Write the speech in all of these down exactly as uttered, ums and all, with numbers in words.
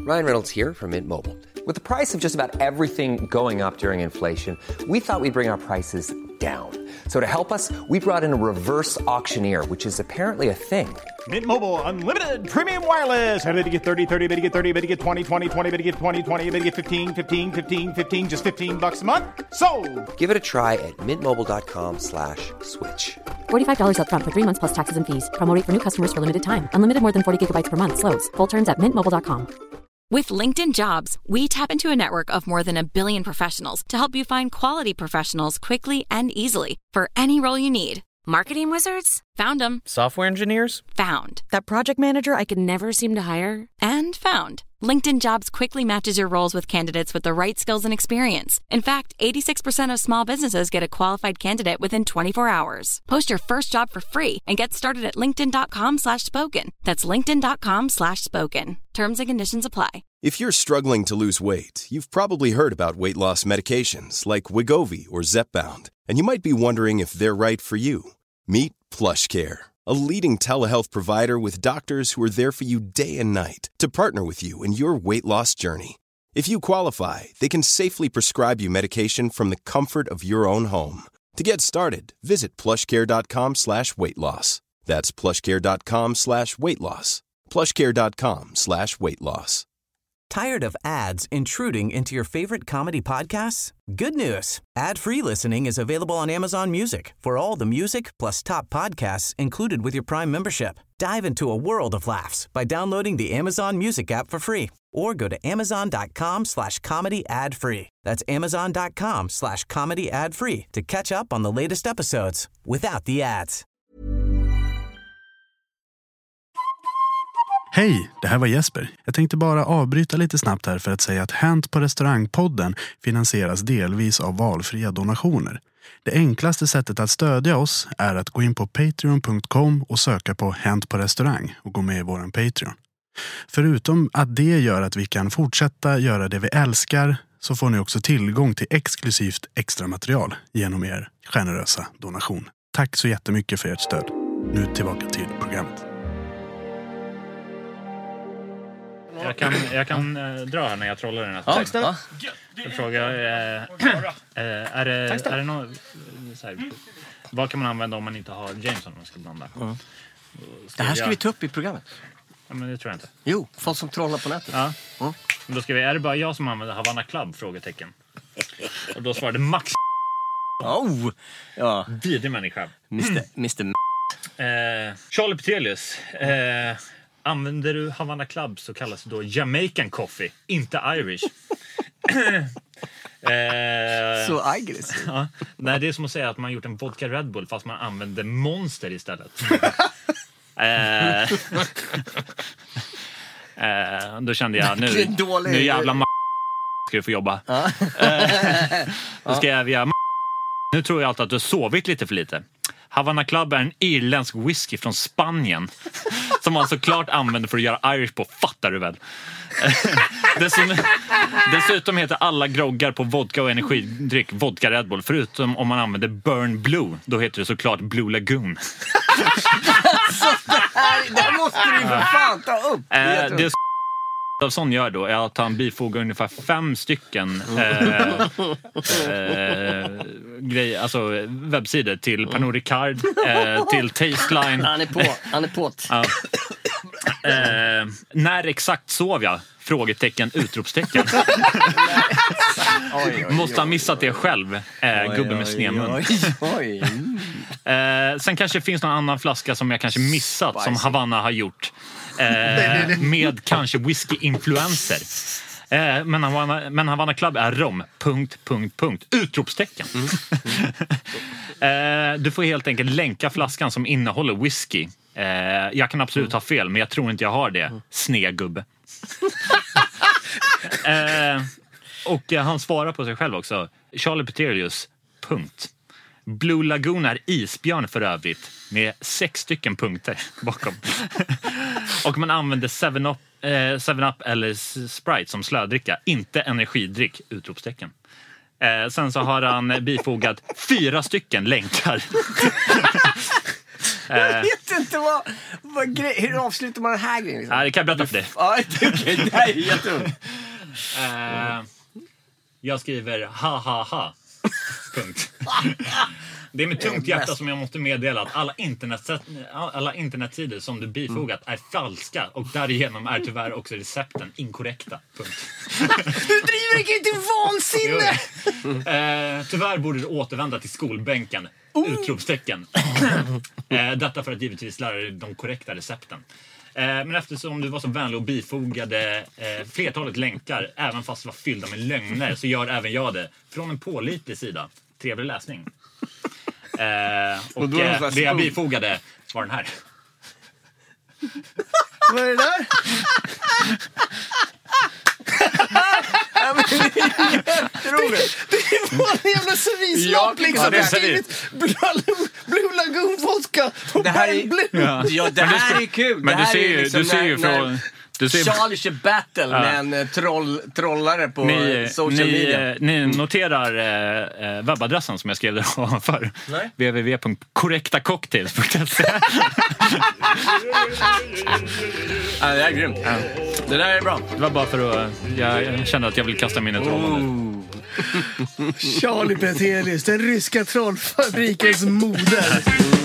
Ryan Reynolds here from Mint Mobile. With the price of just about everything going up during inflation, we thought we'd bring our prices down. So to help us, we brought in a reverse auctioneer, which is apparently a thing. Mint Mobile Unlimited Premium Wireless. How to get thirty, thirty, how to get thirty, how to get twenty, twenty, twenty, how to get twenty, twenty, how to get fifteen, fifteen, fifteen, fifteen, just fifteen bucks a month? Sold! Give it a try at mintmobile.com slash switch. forty-five dollars up front for three months plus taxes and fees. Promo rate for new customers for limited time. Unlimited more than forty gigabytes per month. Slows full terms at mint mobile dot com. With LinkedIn Jobs, we tap into a network of more than a billion professionals to help you find quality professionals quickly and easily for any role you need. Marketing wizards? Found them. Software engineers? Found. That project manager I could never seem to hire? And found. LinkedIn Jobs quickly matches your roles with candidates with the right skills and experience. In fact, eighty-six percent of small businesses get a qualified candidate within twenty-four hours. Post your first job for free and get started at linkedin.com slash spoken. That's linkedin.com slash spoken. Terms and conditions apply. If you're struggling to lose weight, you've probably heard about weight loss medications like Wegovy or Zepbound, and you might be wondering if they're right for you. Meet PlushCare, a leading telehealth provider with doctors who are there for you day and night to partner with you in your weight loss journey. If you qualify, they can safely prescribe you medication from the comfort of your own home. To get started, visit plushcare.com slash weight loss. That's plushcare.com slash weight loss. plushcare.com slash weight loss. Tired of ads intruding into your favorite comedy podcasts? Good news. Ad-free listening is available on Amazon Music for all the music plus top podcasts included with your Prime membership. Dive into a world of laughs by downloading the Amazon Music app for free or go to amazon.com slash comedy ad free. That's amazon.com slash comedy ad free to catch up on the latest episodes without the ads. Hej, det här var Jesper. Jag tänkte bara avbryta lite snabbt här för att säga att Hänt på restaurangpodden finansieras delvis av valfria donationer. Det enklaste sättet att stödja oss är att gå in på patreon punkt com och söka på Hänt på restaurang och gå med i våran Patreon. Förutom att det gör att vi kan fortsätta göra det vi älskar så får ni också tillgång till exklusivt extra material genom er generösa donation. Tack så jättemycket för ert stöd. Nu tillbaka till programmet. Jag kan, jag kan äh, dra här när jag trollar den här ja, texten. ja. Jag frågar, äh, äh, är det, är det någon, så här, vad kan man använda om man inte har Jameson om man ska blanda? Mm. Det här ska jag... vi ta upp i programmet. Ja, men det tror jag inte. Jo, folk som trollar på nätet. Ja. Mm. Då ska vi, är det bara jag som använder Havana Club? Frågetecken. Och då svarade Max. Oh, ja. Vidrig människa. Mister Mister Eh, Charlie Petelius. Eh, Använder du Havana Club så kallas det då Jamaican coffee, inte Irish. eh, så aggressivt. Ja, nej, det är som att säga att man gjort en vodka Red Bull fast man använder Monster istället. eh, eh, då kände jag nu, nu jävla ma- ska du få jobba. eh, då ska jag via nu tror jag alltid att du har sovit lite för lite. Havana Club är en irländsk whisky från Spanien som man såklart använder för att göra Irish på, fattar du väl? dessutom, dessutom heter alla groggar på vodka och energidryck vodka Red Bull, förutom om man använder Burn Blue, då heter det såklart Blue Lagoon. Så det här, det här måste du för fan ta upp. Eh, det av sån gör då är att han bifogar ungefär fem stycken eh, eh, grejer, alltså webbsidor till Pernod Ricard, eh, till Tasteline. Han är på, han är på. Ja. Eh, när exakt sov jag? Frågetecken, utropstecken. oj, oj, Måste ha missat det själv, eh, gubben med snedmun. eh, sen kanske det finns någon annan flaska som jag kanske missat, Spicy. Som Havana har gjort. Eh, med kanske whisky-influencer. Eh, men, Havana, men Havana Club är rom. Punkt, punkt, punkt. Utropstecken. Mm. eh, du får helt enkelt länka flaskan som innehåller whisky. Eh, jag kan absolut ha fel, men jag tror inte jag har det. Snegubbe. eh, och eh, han svarar på sig själv också. Charlie Petelius. Punkt. Blue Lagoon är isbjörn för övrigt, med sex stycken punkter bakom. Och man använder seven up, eh, seven up eller Sprite som slödricka, inte energidryck, utropstecken. Eh, sen så har han bifogat fyra stycken länkar Jag vet inte vad, vad grej, hur avslutar man den här grejen? Liksom? Ja, det kan jag berätta för dig. Ja, okej, okay, det här är jätteroligt. uh, Jag skriver ha ha ha. Punkt. Det är med tungt hjärta som jag måste meddela att alla, internet, alla internetsidor som du bifogat är falska och därigenom är tyvärr också recepten inkorrekta. Punkt. Du driver inte till vansinne! eh, tyvärr borde du återvända till skolbänken. Oh. Utropstecken. eh, detta för att givetvis lära dig de korrekta recepten. Eh, men eftersom du var så vänlig och bifogade eh, flertalet länkar, även fast det var fyllda med lögner, så gör även jag det. Från en pålitlig sida. Trevlig läsning. Eh, och och eh, det jag bifogade var den här. Vad är det där? Jätteroligt. Det var en jävla servislopp liksom. Ja, det är skrivit Blue Lagoon vodka och det här är, Blue. Ja, ja det här är kul. Men det du ser ju, liksom du ser ju när, från... Du ser... Charlie kör battle ja. med en troll, trollare på ni, social ni, media. Ni noterar eh, webbadressen som jag skrev där för. w w w punkt korrekta cocktails punkt se. Ja, det är grymt. Ja. Det där är bra. Det var bara för att jag, jag kände att jag ville kasta min troll. Charlie Petelius, den ryska trollfabrikens moder.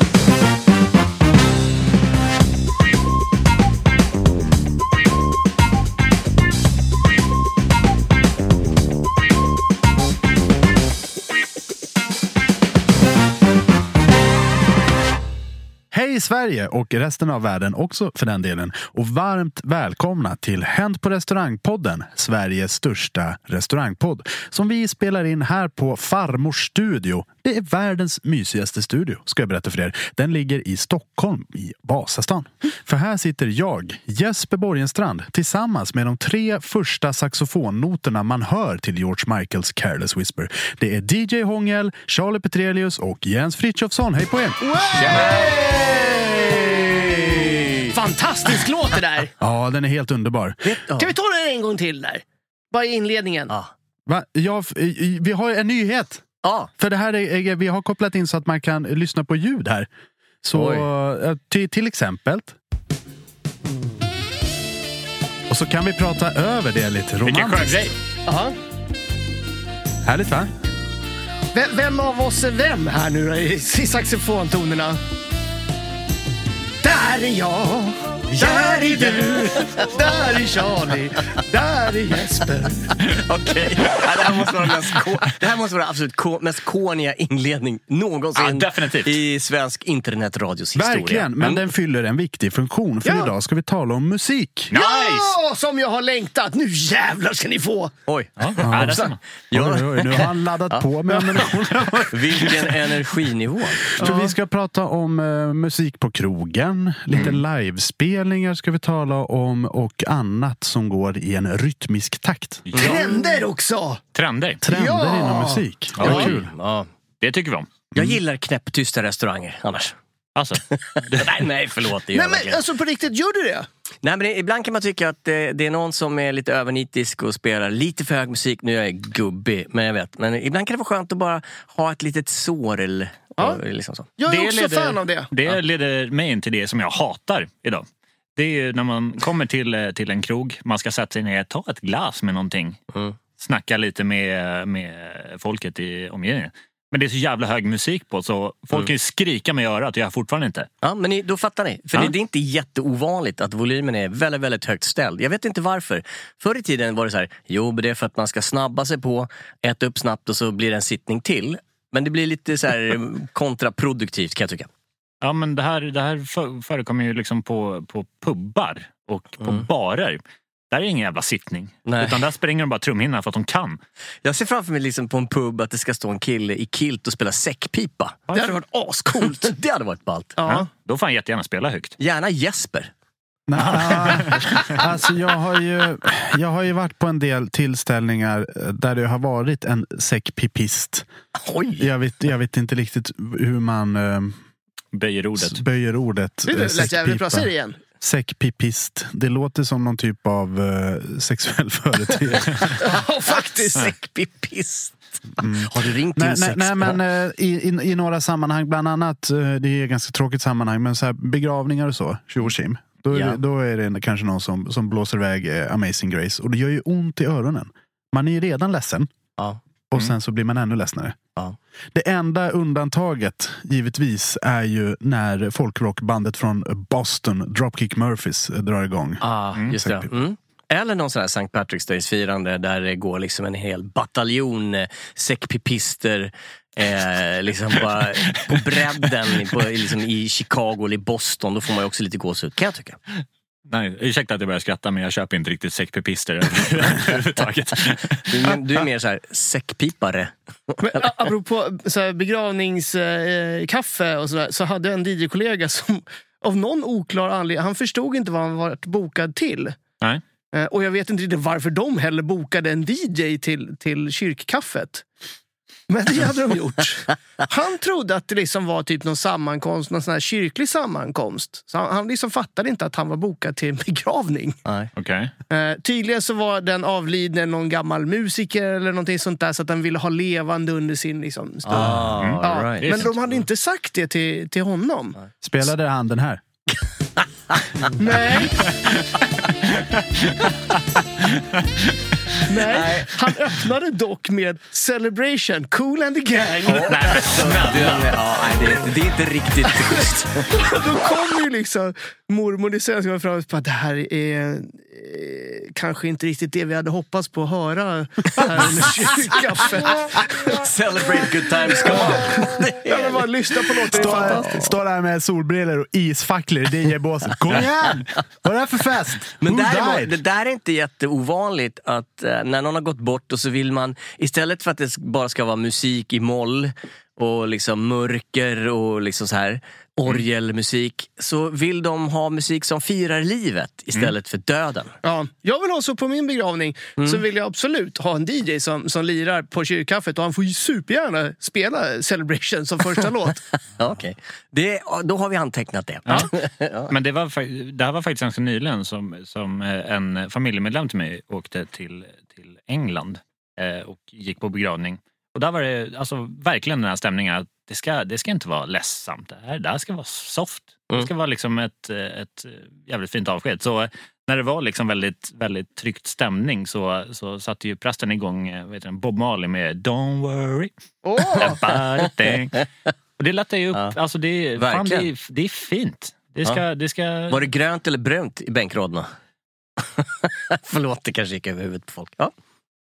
Hej Sverige och resten av världen också för den delen. Och varmt välkomna till Hänt på restaurangpodden, Sveriges största restaurangpodd. Som vi spelar in här på Farmors studio. Det är världens mysigaste studio, ska jag berätta för er. Den ligger i Stockholm, i Vasastan. För här sitter jag, Jesper Borgenstrand, tillsammans med de tre första saxofonnoterna man hör till George Michaels Careless Whisper. Det är D J Hångel, Charlie Petrelius och Jens Frithiofsson. Hej på er! Fantastisk låt det där. Ja, den är helt underbar. Kan vi ta den en gång till där? Bara i inledningen. Ja. Va? Ja, vi har en nyhet. Ja. För det här är, vi har kopplat in så att man kan lyssna på ljud här. Så till, till exempel. Och så kan vi prata över det lite romantiskt. Vilken skön grej. Aha. Härligt, va? Vem, vem av oss är vem här nu då, i, i saxofontonerna? Där är jag, där är du, där är Charlie, där är Jesper. Okej, okay. Ja, det här måste vara mest ko- det här måste vara absolut ko- mest kåniga inledning någonsin ja, definitivt. I svensk internetradios historia. Verkligen, men mm. den fyller en viktig funktion. För ja. idag ska vi tala om musik. Nice! Ja, som jag har längtat. Nu jävlar ska ni få. Oj, ja, ja, ja. Ja. Oj, oj, nu har han laddat ja. på med ammunition. Vilken energinivå. Ja. Så vi ska prata om uh, musik på krogen. Lite mm. livespelningar ska vi tala om. Och annat som går i en rytmisk takt. Ja. Trender också. Trender. Trender ja. inom musik. Ja, ja. kul. Ja. Det tycker vi om. Jag gillar knäpptysta restauranger annars. Alltså. nej, nej, förlåt. Det nej, men alltså på riktigt, gör du det? Nej, men det, ibland kan man tycka att det, det är någon som är lite övernitisk och spelar lite för hög musik. Nu är jag gubbig, men jag vet. Men ibland kan det vara skönt att bara ha ett litet sår eller ja. liksom så. Jag är det också leder, fan av det. Det ja. leder mig in till det som jag hatar idag. Det är ju när man kommer till, till en krog, man ska sätta sig ner, ta ett glas med någonting. Mm. Snacka lite med, med folket i omgivningen. Men det är så jävla hög musik på så folk mm. kan ju skrika med örat och jag fortfarande inte. Ja, men ni, då fattar ni. För ja. det är inte jätteovanligt att volymen är väldigt, väldigt högt ställd. Jag vet inte varför. Förr i tiden var det så här, jo, det är för att man ska snabba sig på, äta upp snabbt och så blir det en sittning till. Men det blir lite så här kontraproduktivt kan jag tycka. Ja, men det här, det här förekommer ju liksom på, på pubbar och på mm. barer. Där är ingen jävla sittning. Nej. Utan där springer de bara trumhinnan för att de kan. Jag ser framför mig liksom på en pub att det ska stå en kille i kilt och spela säckpipa. Det hade varit ascoolt. Det hade varit ballt. Ja. Ja, då får han jättegärna spela högt. Gärna Jesper. Nej, alltså jag har ju jag har ju varit på en del tillställningar där det har varit en säckpipist. Oj. Jag vet, jag vet inte riktigt hur man uh, böjer ordet. Böjer ordet. Det lät jävligt bra, säg det igen. Säckpipist. Det låter som någon typ av uh, sexuell företeelse. Ja, faktiskt. Säckpipist. Mm. Har du ringt nej, till sex? Nej, nej men uh, i, i, i några sammanhang, bland annat, uh, det är ganska tråkigt sammanhang, men så här, begravningar och så, tjo och tjim. Då, ja. då är det kanske någon som, som blåser iväg uh, Amazing Grace. Och det gör ju ont i öronen. Man är ju redan ledsen. Ja. Och Mm. sen så blir man ännu ledsnare. Ja. Det enda undantaget, givetvis, är ju när folkrockbandet från Boston, Dropkick Murphys, drar igång. Ah, just det. Mm. Eller någon sån här Sankt Patrick's Days-firande där det går liksom en hel bataljon eh, säckpipister eh, liksom bara på bredden på, liksom i Chicago eller i Boston. Då får man ju också lite gåshud, kan jag tycka. Nej, ursäkta att jag börjar skratta, men jag köper inte riktigt säckpipister överhuvudtaget. Du, är- du är mer så här säckpipare. Men a- apropå så här, begravningskaffe och sådär, så hade jag en D J-kollega som av någon oklar anledning, han förstod inte vad han var bokad till. Nej. Eh, Och jag vet inte riktigt varför de heller bokade en D J till, till kyrkkaffet. Men det hade de gjort. Han trodde att det liksom var typ någon sammankomst, någon sån här kyrklig sammankomst. Så han, han liksom fattade inte att han var bokad till en begravning. Nej. Okej. Eh, tydligen så var den avlidne någon gammal musiker eller någonting sånt där, så att den ville ha levande under sin liksom, stund. Ah, Mm. Ja, right. men de hade inte sagt det till, till honom. Spelade han den här? Nej. Nej, han öppnade dock med Celebration, Cool and the Gang. Nej, ja, nej, det, det är inte riktigt schysst. Då kom ju liksom mormor i svenska fram och bara, det här är eh, kanske inte riktigt det vi hade hoppats på att höra här under kyrkkaffet. Celebrate good times, come on. Ja, men bara lyssna på låten, det är fantastiskt. Står där med solbriller och isfacklor i D J-båset. Kom igen! Vad är det här för fest? Men Who däremot, died? det där är inte jätteovanligt att eh, när någon har gått bort och så vill man, istället för att det bara ska vara musik i moll och liksom mörker och liksom så här orgelmusik, så vill de ha musik som firar livet istället för döden. Ja, jag vill ha så på min begravning, så vill jag absolut ha en D J som, som lirar på kyrkkaffet, och han får ju supergärna spela Celebration som första låt. Ja, okej. Det, då har vi antecknat det. Ja. Men det, var, fa- det här var faktiskt ganska nyligen som, som eh, en familjemedlem till mig åkte till, till England eh, och gick på begravning. Och där var det alltså verkligen den här stämningen att det ska, det ska inte vara ledsamt. Det här, det här ska vara soft. Det ska vara liksom ett, ett jävligt fint avsked. Så när det var liksom väldigt, väldigt tryckt stämning så, så satte ju prästen igång vet du, Bob Marley med Don't worry about a thing. Och det lättar ju upp. Ja. Alltså det, fan, det, är, det är fint. Det ska, Ja. det ska... Var det grönt eller brunt i bänkraderna? Förlåt, det kanske gick över huvudet på folk. Ja.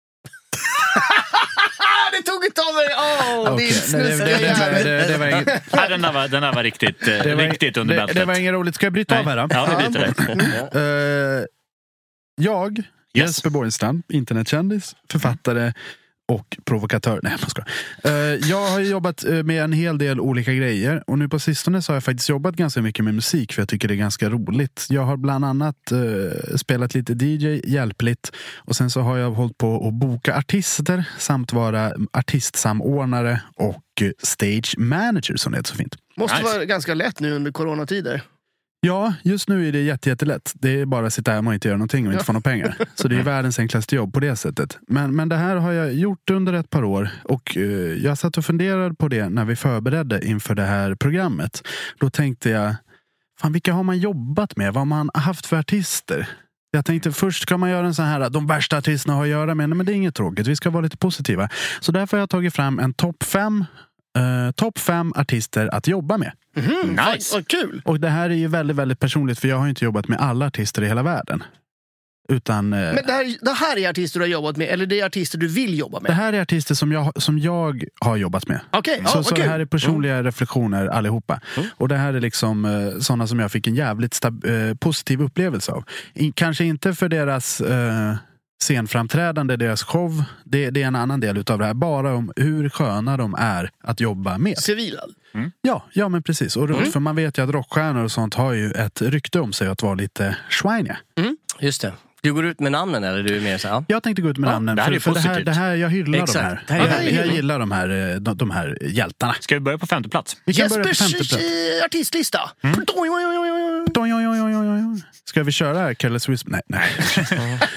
Det tog inte av mig! Åh, Okej, din nej, det- det- det- snuskiga det- det var inget- Nej, den, där var, den där var riktigt, eh, det var- riktigt under det, bältet. det var inget roligt. Ska jag bryta av här då? Ja, vi byter det. Eh, jag, Jesper Borgenstam, internetkändis, författare och provokatör. Nej, jag ska. Uh, jag har ju jobbat uh, med en hel del olika grejer, och nu på sistone så har jag faktiskt jobbat ganska mycket med musik, för jag tycker det är ganska roligt. Jag har bland annat uh, spelat lite D J, hjälpligt, och sen så har jag hållit på att boka artister samt vara artistsamordnare och uh, stage manager, som det heter så fint. Måste Nice. vara ganska lätt nu under coronatider. Ja, just nu är det jätte, jättelätt. Det är bara att sitta hemma och inte göra någonting och inte få några pengar. Så det är världens enklaste jobb på det sättet. Men, men det här har jag gjort under ett par år, och uh, jag satt och funderade på det när vi förberedde inför det här programmet. Då tänkte jag, fan, vilka har man jobbat med? Vad har man haft för artister? Jag tänkte, först ska man göra en sån här, de värsta artisterna har att göra med, men det är inget tråkigt, vi ska vara lite positiva. Så därför har jag tagit fram en topp fem, uh, topp fem artister att jobba med. Mm, Nice. Vad kul! Och det här är ju väldigt, väldigt personligt, för jag har ju inte jobbat med alla artister i hela världen. Utan eh, Men det här, det här är artister du har jobbat med, eller det är artister du vill jobba med? det här är artister som jag, som jag har jobbat med. Okej, ja, Så, vad så det kul. här är personliga reflektioner allihopa. Och det här är liksom eh, sådana som jag fick en jävligt stab- eh, positiv upplevelse av. I, kanske inte för deras eh, scenframträdande, deras show. Det, det är en annan del utav det här. Bara om hur sköna de är att jobba med. Civila. Ja, ja men precis. Och roligt, för man vet ju att rockstjärnor och sånt har ju ett rykte om sig att vara lite schweiniga. Just det. Du går ut med namnen, eller du är mer så här? Ja. Jag tänkte gå ut med Ja, namnen. det här för, är för det, här, positivt. det här, jag hyllar Exakt. de här. Det här är jag, hyllning. jag gillar de här, de, de här hjältarna. Ska vi börja på femte plats? Vi kan börja på Jespers femte plats. eh, artistlista. Mm. Oj, oj, oj, oj, oj. Oj, oj, oj, oj, oj, oj. Ska vi köra Careless Whisper? Nej, nej.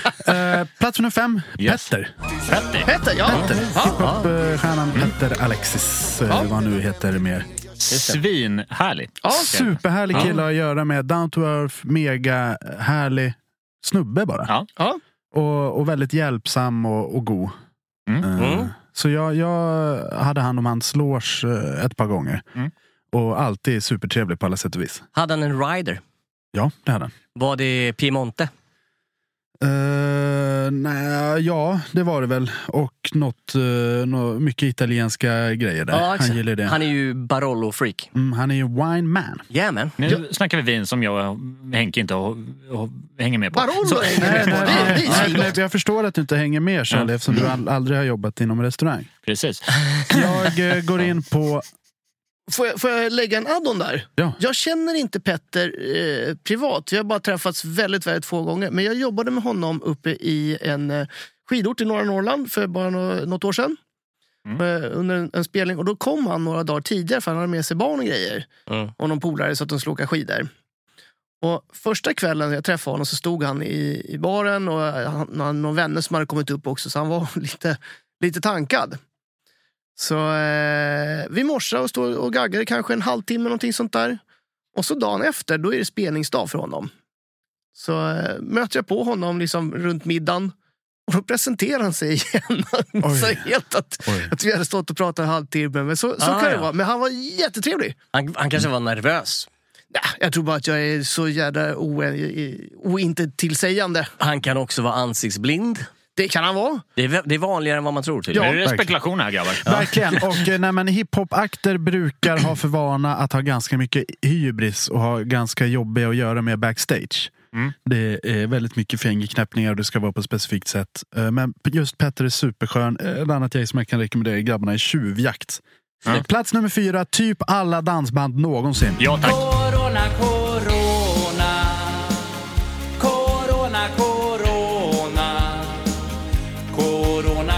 Eh, plats nummer fem, Yes. Petter. Petter. Petter, ja. Petter. Ja. Hiphop-stjärnan Petter Alexis, eh, Ja. vad nu heter mer. Svin härligt. Ja. Superhärlig kille att göra med. Down to earth, mega härlig snubbe bara. Ja. Ja. Och, och väldigt hjälpsam och, och god. Mm. Eh, Mm. Så jag, jag hade hand om hans loge eh, ett par gånger. Mm. Och alltid supertrevlig på alla sätt och vis. Hade han en rider? Ja, det hade han. Var det Piemonte? Uh, nej, ja, det var det väl. Och något, uh, något, mycket italienska grejer där. Ja, han gillar det. Han är ju Barolo-freak. Mm, han är ju wine man. Yeah, man. Nu snackar vi vin som jag och Henke inte och, och hänger med på. Barolo Så- hänger Nej, med på. nej, Det är- det är nej, nej, svingott. jag förstår att du inte hänger med, Charlie, Ja. eftersom du all, aldrig har jobbat inom restaurang. Precis. Jag uh, går in på... Får jag, får jag lägga en add-on där? Ja. Jag känner inte Petter eh, privat. Vi har bara träffats väldigt, väldigt få gånger. Men jag jobbade med honom uppe i en eh, skidort i norra Norrland för bara nå- något år sedan. Mm. Eh, under en, en spelning. Och då kom han några dagar tidigare för han hade med sig barn och grejer. Mm. Och någon polare så att de skulle åka skidor. Och första kvällen jag träffade honom så stod han i, i baren och han hade någon vänner som hade kommit upp också. Så han var lite, lite tankad. Så eh, vi morsade och stod och gaggade kanske en halvtimme någonting sånt där. Och så dagen efter, då är det spelningsdag för honom. Så eh, möter jag på honom liksom runt middagen. Och då presenterar han sig igen. Oj. Så helt att, Oj. att vi hade stått och pratat en halvtimme. Men så, så Ah, kan det ja. vara. Men han var jättetrevlig. Han, han kanske var nervös. Ja, jag tror bara att jag är så jävla o- ointetillsägande. Han kan också vara ansiktsblind. Det kan han vara. Det är, vä- det är vanligare än vad man tror till. Ja. är det verkligen. spekulationer här, grabbar? Verkligen. Och eh, nej, men hiphop-akter brukar ha för vana att ha ganska mycket hybris och ha ganska jobbiga att göra med backstage. Mm. Det är väldigt mycket fingerknäppningar och det ska vara på ett specifikt sätt. Eh, Men just Petter är superskön. Eh, Ett annat gäng som jag kan rekommendera är grabbarna i Tjuvjakt. Mm. Plats nummer fyra, typ alla dansband någonsin. Ja, tack. Corona, corona. Corona, corona. Corona,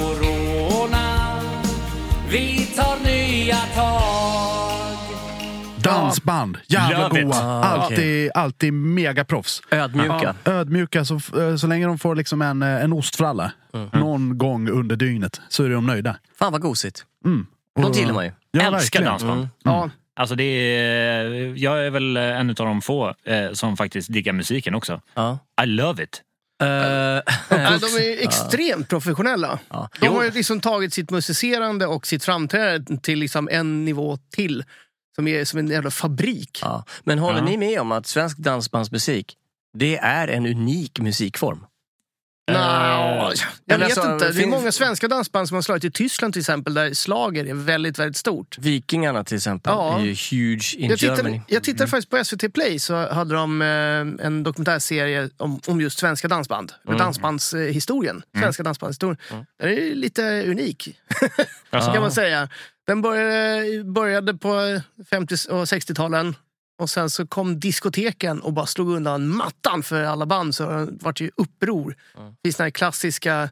corona. Vi tar nya tag. Dansband, jävla Love it. goa. Ah, alltid, alltid megaproffs. Ödmjuka. Ödmjuka, så, eh, så länge de får liksom en, eh, en ostfralla någon gång under dygnet så är de nöjda. Fan vad gosigt. Mm. De Och- gillar man ju. Ja, Älskar verkligen. dansband. Mm. Ja. Alltså det är, jag är väl en av de få eh, som faktiskt diggar musiken också. Ja. I love it. Uh, Ja, de är extremt professionella. Ja. De Jo. har ju liksom tagit sitt musicerande och sitt framträdande till liksom en nivå till. Som är som en jävla fabrik. ja. Men håller Ja. ni med om att svensk dansbandsmusik, det är en unik musikform? Nå, Eh, jag eller vet alltså, inte. Det är finns- många svenska dansband som har slagit i Tyskland till exempel, där slager är väldigt, väldigt stort. Vikingarna till exempel Ja. är ju huge in Jag tittade, Germany. jag tittade faktiskt på S V T Play, så hade de eh, en dokumentärserie om, om just svenska dansband. Mm. Dansbandshistorien. Svenska dansbandshistorien. Den är lite unik, Alltså, kan man säga. Den började, började på femtio och sextiotalen. Och sen så kom diskoteken och bara slog undan mattan för alla band. Så det var ju uppror. Det finns såna här klassiska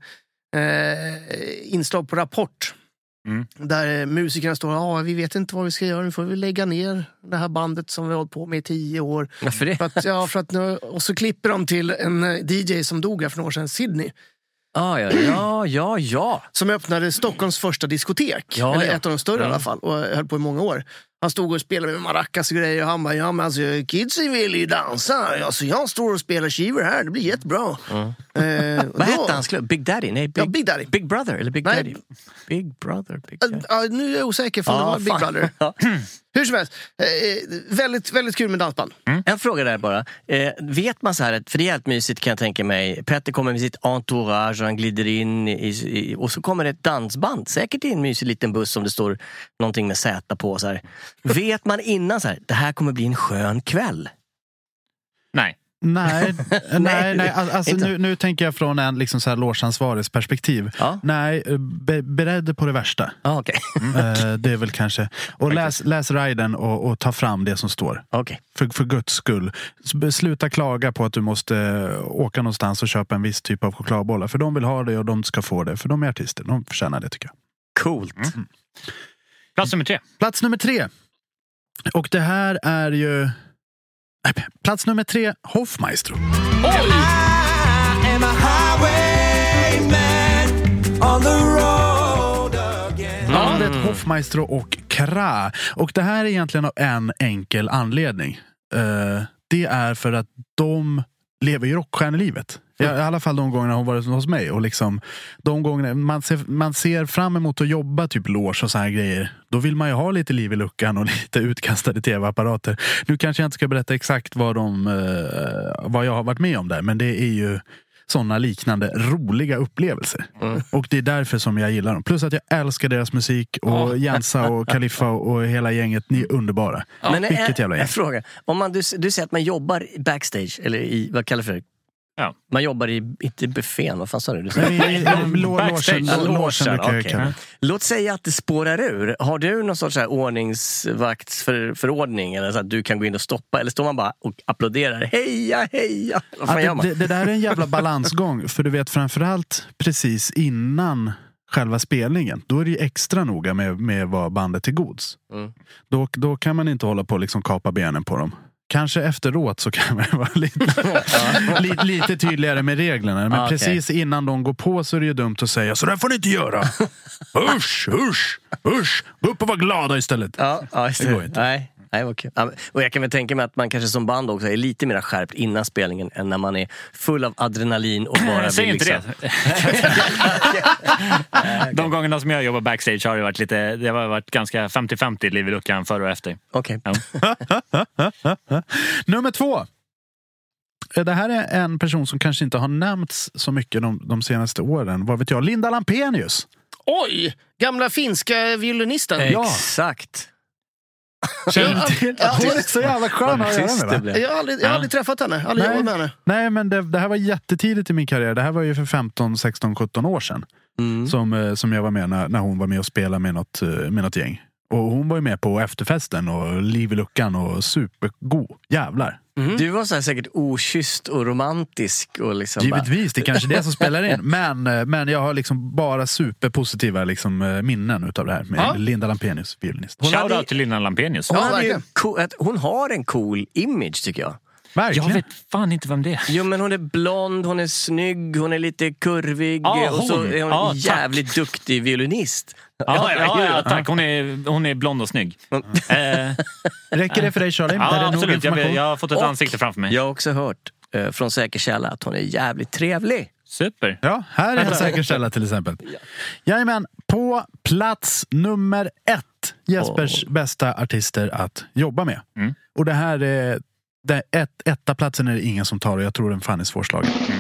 eh, inslag på Rapport. Mm. Där musikerna står, ja, vi vet inte vad vi ska göra. Nu får vi lägga ner det här bandet som vi har hållit på med i tio år. Varför det? För att, ja, för att nu, och så klipper de till en eh, D J som dog här för några år sedan, Sydney. Ah, ja, ja, ja, ja. Som öppnade Stockholms första diskotek. Ja, eller ja. ett av de större Ja. i alla fall. Och höll på i många år. Han stod och spelade med maracas och grejer. Och han bara, ja men alltså kidsen vill ju dansa. Alltså jag står och spelar skivor här. Det blir jättebra. Mm. Eh, och Vad då- hette hans klubb? Big Daddy? Nej, Big, Ja, Big Daddy. Big Brother? Eller Big Nej. Daddy? Big Brother? Big Ja, Daddy. ja, nu är jag osäker för om det Ja, var Big fan. Brother. Ja. Hur som helst. Eh, väldigt, väldigt kul med dansband. En fråga där bara. Eh, vet man så här, att- för det är helt mysigt kan jag tänka mig. Petter kommer med sitt entourage och han glider in i, i, och så kommer det ett dansband. Säkert i en mysig liten buss som det står någonting med Z på. Så här. Vet man innan så här, det här kommer bli en skön kväll? nej. Nej, nej, nej. Alltså, inte. nu, nu tänker jag från en liksom så här logeansvarigs perspektiv. Ja. Nej, be, beredd på det värsta. Ah, okej. Eh, det är väl kanske. Och läs, läs riden och, och ta fram det som står. Okej. För, för Guds skull. S- Sluta klaga på att du måste åka någonstans och köpa en viss typ av chokladbollar. För de vill ha det och de ska få det. För de är artister. De förtjänar det, tycker jag. Coolt. Plats nummer tre. Plats nummer tre. Och det här är ju... Nej, plats nummer tre, Hoffmaestro. I am a highway Bandet mm. Hoffmaestro och Kra. Och det här är egentligen av en enkel anledning. Uh, det är för att de lever ju rockstjärnelivet. I alla fall de gångerna hon varit hos mig. Och liksom, de gångerna man ser, man ser fram emot att jobba typ loge och så här grejer. Då vill man ju ha lite liv i luckan och lite utkastade tv-apparater. Nu kanske jag inte ska berätta exakt vad, de, uh, vad jag har varit med om där. Men det är ju sådana liknande roliga upplevelser. Mm. Och det är därför som jag gillar dem. Plus att jag älskar deras musik. Och oh. Jensa och Kaliffa och hela gänget. Ni är underbara. Ja. Men vilket jävla gäng. En fråga. Om man, du, du säger att man jobbar backstage. Eller i, vad kallar det för? Ja. Man jobbar i, inte i buffén, vad fan sa du? du Logen. Låt säga att det spårar ur. Har du någon sorts här ordningsvaktsförordning eller så att du kan gå in och stoppa? Eller står man bara och applåderar? Heja, heja! Vad fan ja, gör man? Det, det där är en jävla balansgång. För du vet framförallt precis innan själva spelningen, då är det ju extra noga med, med vad bandet till gods. Mm. Då, då kan man inte hålla på och liksom kapa benen på dem. Kanske efteråt så kan man vara lite, lite, lite tydligare med reglerna. Men ah, okay. precis innan de går på så är det ju dumt att säga så där får ni inte göra. Usch, usch, usch. Gå upp och var glada istället. Ja, ja det går inte. Nej. Nej, okay. Och jag kan väl tänka mig att man kanske som band också är lite mer skärpt innan spelningen än när man är full av adrenalin och bara säg vill inte liksom... det. De gångerna som jag jobbar backstage har det varit lite, det har varit ganska femtio femtio liv i luckan före och efter. Okej. Okay. Ja. Nummer två. Det här är en person som kanske inte har nämnts så mycket de, de senaste åren. Vad vet jag? Linda Lampenius. Oj! Gamla finska violinisten. Exakt. Känner till? Ja, hon är så jävla skön att göra med. Jag har aldrig, jag har aldrig träffat henne, aldrig jobbat med henne. Nej, men det, det här var jättetidigt i min karriär. Det här var ju för femton, sexton, sjutton år sedan. Mm. Som, som jag var med när, när hon var med och spelade med något, med något gäng. Och hon var ju med på efterfesten och liv i luckan och supergod. Jävlar. Mm. Du var så här säkert okysst och romantisk. Och liksom givetvis, det är kanske det som spelar in. Men, men jag har liksom bara superpositiva liksom, minnen utav det här med ja. Linda Lampenius, violinist. Shoutout hade... till Linda Lampenius. Hon, ja, ju, hon har en cool image tycker jag. Verkligen. Jag vet fan inte vem det är. Jo, men hon är blond, hon är snygg, hon är lite kurvig ah, och så är hon ah, en jävligt duktig violinist. Ja, ja, ja, ja, tack. Hon är, hon är blond och snygg. Mm. eh. Räcker det för dig, Charlie? Ja, är absolut. Jag, jag har fått ett och ansikte framför mig. Jag har också hört eh, från säker källa att hon är jävligt trevlig. Super. Ja, här är en säker källa till exempel. Ja. Jajamän, på plats nummer ett. Jespers oh. bästa artister att jobba med. Mm. Och det här är... Det ett, etta platsen är det ingen som tar och jag tror den fan är svårslagen. Mm.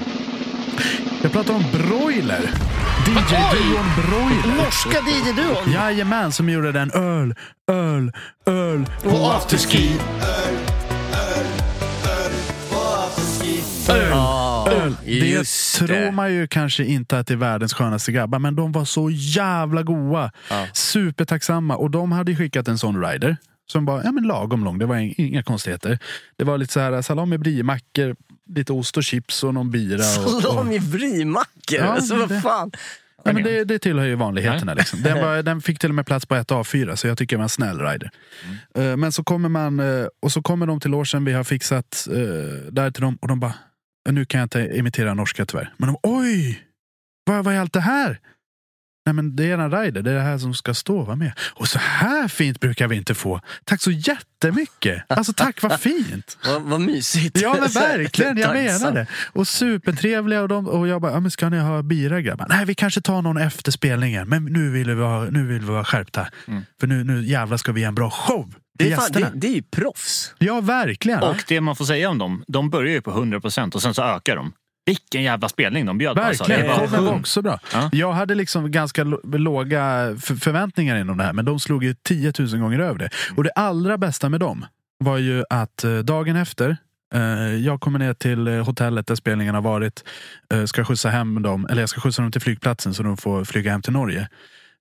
Jag pratar om Broiler. D J-duon Broiler. Norska D J-duon. Jajamän, som gjorde den öl, öl, öl och afterski. Öl, öl, öl och afterski. Öl, oh, öl. Det tror det. Man ju kanske inte att det är världens skönaste grabbar, men de var så jävla goa. Oh. Supertacksamma. Och de hade skickat en sån rider. Som var ja, men lagom lång, det var inga konstigheter. Det var lite så här salami brimackor, lite ost och chips och någon bira. Salami brimackor? Ja, alltså vad fan? Ja, men det, det tillhör ju vanligheterna. Liksom. Den, var, den fick till och med plats på ett A fyra, så jag tycker det var en snäll rider. Mm. Uh, men så kommer man, uh, och så kommer de till årsen vi har fixat uh, där till dem, och de bara, nu kan jag inte imitera norska tyvärr. Men de, oj, vad, vad är allt det här? Nej, men det är en rider, det är det här som ska stå, va med. Och så här fint brukar vi inte få. Tack så jättemycket. Alltså tack, vad fint. vad, vad mysigt. Ja, men verkligen, jag menar det. Och supertrevliga, och, de, och jag bara, ja, men ska ni ha bira, grabbar? Nej, vi kanske tar någon efter spelningen, men nu vill vi vara, nu vill vi vara skärpta. Mm. För nu, nu jävla ska vi ha en bra show. Det är, fan, det, det är ju proffs. Ja, verkligen. Och det man får säga om dem, de börjar ju på hundra procent och sen så ökar de. Vilken jävla spelning de bjöd. Verkligen, alltså. det var också bra. Ja. Jag hade liksom ganska låga förväntningar inom det här, men de slog ju tiotusen gånger över det. Och det allra bästa med dem var ju att dagen efter, jag kommer ner till hotellet där spelningen har varit, ska skjutsa hem dem, eller jag ska skjutsa dem till flygplatsen så de får flyga hem till Norge.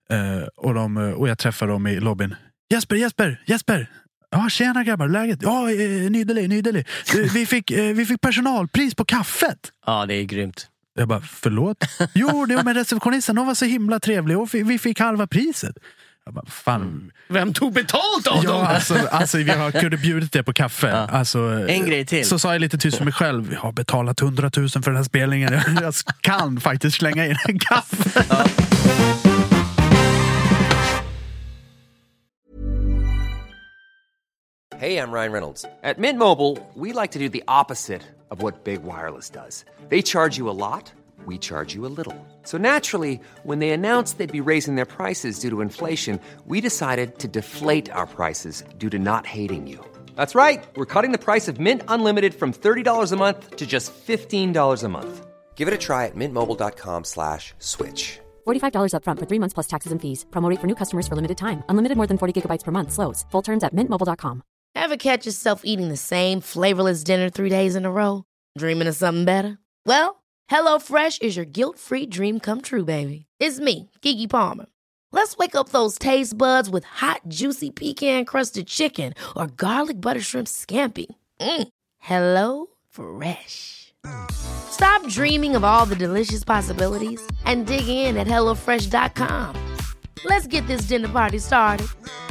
Och, de, och jag träffar dem i lobbyn. Jesper, Jesper, Jesper! Ja, tjena grabbar, läget? Ja, eh, nydelig, nydelig. Vi fick, eh, vi fick personalpris på kaffet. Ja, det är grymt. Jag bara, förlåt? Jo, det var med receptionisten, de var så himla trevliga och vi fick halva priset. Jag bara, fan. Vem tog betalt av ja, dem? Alltså, alltså vi har kunde bjudit det på kaffe. Ja. Alltså, en grej till. Så sa jag lite tyst för mig själv. Jag har betalat hundratusen för den här spelningen. Jag kan faktiskt slänga in en kaffe. Ja. Hey, I'm Ryan Reynolds. At Mint Mobile, we like to do the opposite of what Big Wireless does. They charge you a lot, we charge you a little. So naturally, when they announced they'd be raising their prices due to inflation, we decided to deflate our prices due to not hating you. That's right. We're cutting the price of Mint Unlimited from thirty dollars a month to just fifteen dollars a month. Give it a try at mintmobile.com slash switch. forty-five dollars up front for three months plus taxes and fees. Promo rate for new customers for limited time. Unlimited more than forty gigabytes per month. Slows full terms at mint mobile dot com. Ever catch yourself eating the same flavorless dinner three days in a row? Dreaming of something better? Well, HelloFresh is your guilt-free dream come true, baby. It's me, Keke Palmer. Let's wake up those taste buds with hot, juicy pecan-crusted chicken or garlic butter shrimp scampi. Mm. Hello Fresh. Stop dreaming of all the delicious possibilities and dig in at hello fresh dot com. Let's get this dinner party started.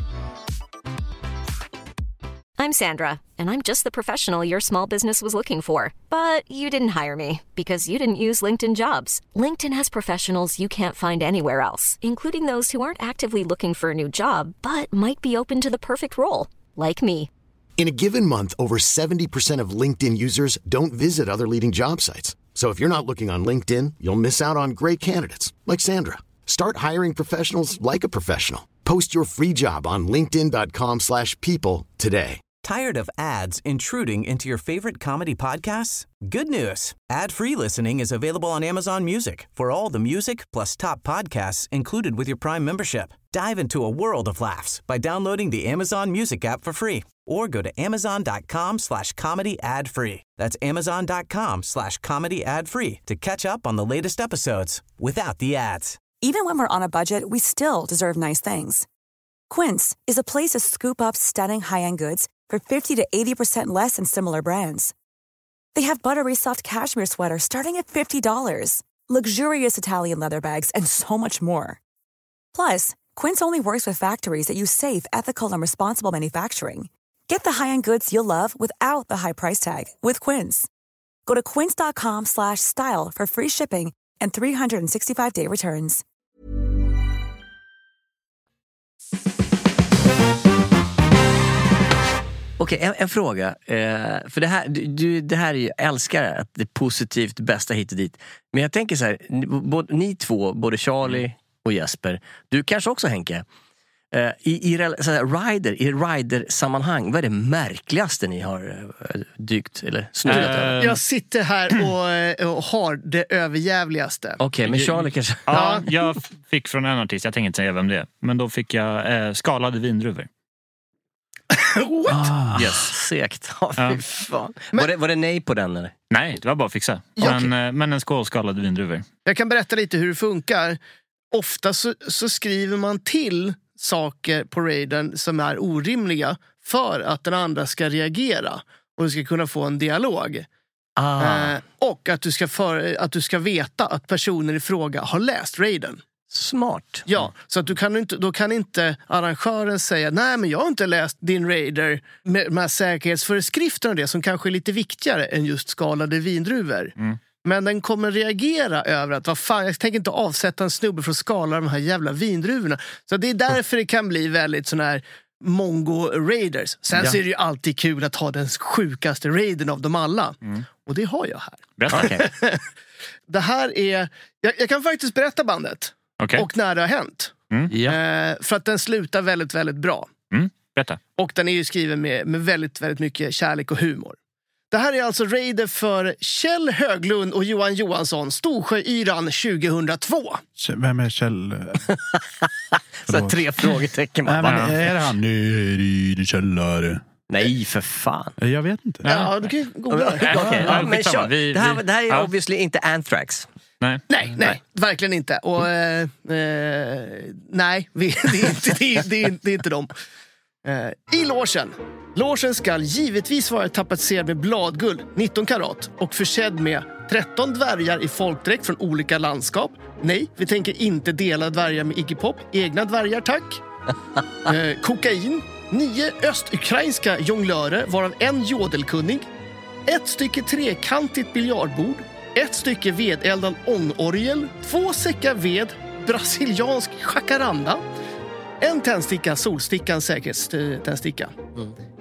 I'm Sandra, and I'm just the professional your small business was looking for. But you didn't hire me because you didn't use LinkedIn Jobs. LinkedIn has professionals you can't find anywhere else, including those who aren't actively looking for a new job, but might be open to the perfect role, like me. In a given month, over seventy percent of LinkedIn users don't visit other leading job sites. So if you're not looking on LinkedIn, you'll miss out on great candidates, like Sandra. Start hiring professionals like a professional. Post your free job on linkedin.com slash people today. Tired of ads intruding into your favorite comedy podcasts? Good news. Ad-free listening is available on Amazon Music for all the music plus top podcasts included with your Prime membership. Dive into a world of laughs by downloading the Amazon Music app for free or go to amazon.com slash comedy ad free. That's amazon.com slash comedy ad free to catch up on the latest episodes without the ads. Even when we're on a budget, we still deserve nice things. Quince is a place to scoop up stunning high-end goods for fifty to eighty percent less than similar brands. They have buttery soft cashmere sweaters starting at fifty dollars, luxurious Italian leather bags, and so much more. Plus, Quince only works with factories that use safe, ethical, and responsible manufacturing. Get the high-end goods you'll love without the high price tag with Quince. Go to quince.com slash style for free shipping and three sixty-five day returns. Okej, en, en fråga. Eh, för det här, du, det här är ju, jag älskar att det är positivt, bästa hit och dit. Men jag tänker så här, ni, både, ni två, både Charlie och Jesper, du kanske också Henke, eh, i, i, så här, rider, i rider-sammanhang, vad är det märkligaste ni har eh, dykt eller snurrat uh, över? Jag sitter här och, och har det överjävligaste. Okej, okay, men Charlie kanske... Ja, jag fick från en artist, jag tänker inte säga vem det är, men då fick jag eh, skalade vindruvor. What? Ah, yes. Segt. Oh, ja. Fan. Men, var, det, var det nej på den eller? Nej, det var bara att fixa. Ja, men, okay. men en skål skalade vindruvor. Jag kan berätta lite hur det funkar. Ofta så, så skriver man till saker på raiden som är orimliga för att den andra ska reagera och du ska kunna få en dialog. Ah. Eh, och att du, ska för, att du ska veta att personen i fråga har läst raiden. Smart. Ja, så att du kan inte, då kan inte arrangören säga nej men jag har inte läst din raider med de här säkerhetsföreskrifterna och det som kanske är lite viktigare än just skalade vindruvor. Mm. Men den kommer reagera över att vad fan, jag tänker inte avsätta en snubbe för att skala de här jävla vindruvorna. Så det är därför det kan bli väldigt sån här mongo raiders. Sen ja. Så är det ju alltid kul att ha den sjukaste raiden av dem alla. Mm. Och det har jag här. Okay. Det här är, jag, jag kan faktiskt berätta bandet. Okay. Och när det har hänt. Mm. Ja. Eh, för att den slutar väldigt, väldigt bra. Mm. Berätta. Och den är ju skriven med, med väldigt, väldigt mycket kärlek och humor. Det här är alltså raider för Kjell Höglund och Johan Johansson, Storsjöyran tjugohundratvå. Vem är Kjell? Så tre frågetecken. Nej, men är det han nere i källare? Nej, för fan. Jag vet inte. Ja, du kan ju googla. Okay, okay. Ja, men kör. Vi, det, här, vi, det här är ja. obviously inte Anthrax. Nej. Nej, nej, nej, verkligen inte. Och eh, eh, nej, vi, det, är inte, det, är, det, är, det är inte dem. Eh, I logen. Logen ska givetvis vara tapetserad med bladguld, nitton karat, och försedd med tretton dvärgar i folkdräkt från olika landskap. Nej, vi tänker inte dela dvärgar med Iggy Pop. Egna dvärgar, tack. eh, kokain. Nio östukrainska jonglörer, varav en jodelkunnig. Ett stycke trekantigt biljardbord. Ett stycke vedeldad ångorgel. Två säckar ved. Brasiliansk jacaranda. En tändsticka, solstickan, säkerhetständsticka. Mm.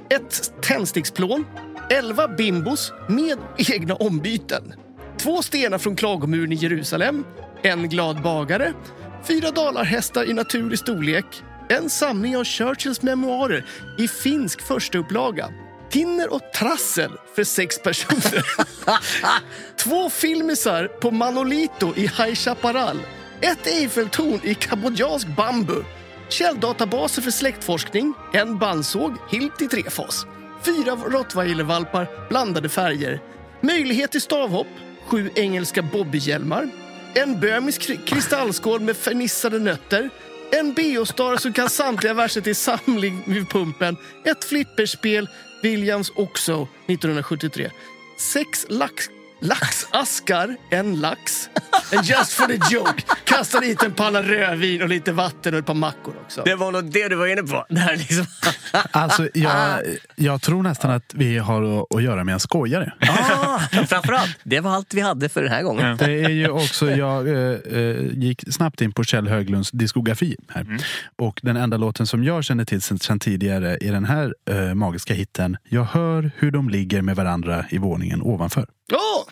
ett tändsticksplån, elva bimbos med egna ombyten, två stenar från klagomuren i Jerusalem, en glad bagare, fyra dalarhästar i naturlig storlek, en samling av Churchills memoarer i finsk första upplaga, tinner och trassel för sex personer, två filmisar på Manolito i High Chaparral, ett Eiffeltorn i kambodjansk bambu, källdatabaser för släktforskning, en bandsåg, hilt i trefas, fyra rottweilervalpar, blandade färger, möjlighet till stavhopp, sju engelska bobbyhjälmar, en bömisk kristallskål med fernissade nötter, en B O-star som kan samtliga verser till samling vid pumpen, ett flipperspel, Williams också nittonhundrasjuttiotre, sex lax, laxaskar, en lax, en just for the joke, kasta dit en panna rödvin och lite vatten och ett par mackor också. Det var nog det du var inne på. Det här liksom. Alltså, jag, jag tror nästan att vi har att, att göra med en skojare. Ah, framförallt, det var allt vi hade för den här gången. Det är ju också, jag äh, gick snabbt in på Kjell Höglunds diskografi här. Mm. Och den enda låten som jag känner till sedan, sedan tidigare i den här äh, magiska hitten, jag hör hur de ligger med varandra i våningen ovanför. Oh!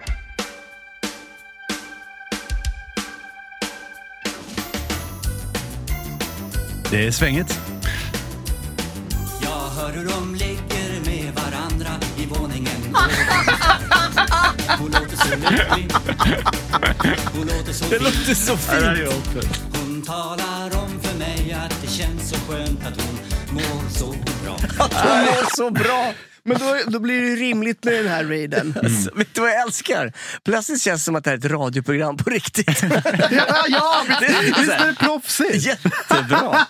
Det är svängigt. Jag hör hur de ligger med varandra i våningen. Hon låter så lycklig. Hon låter så det låter så fint. Hon talar om för mig att det känns så skönt att hon mår så bra. Att hon mår så bra. Men då, då blir det rimligt med den här raiden. Mm. Alltså, vet du vad jag älskar? Plötsligt känns det som att det är ett radioprogram på riktigt. ja, ja, det, visst är det proffsigt? Jättebra.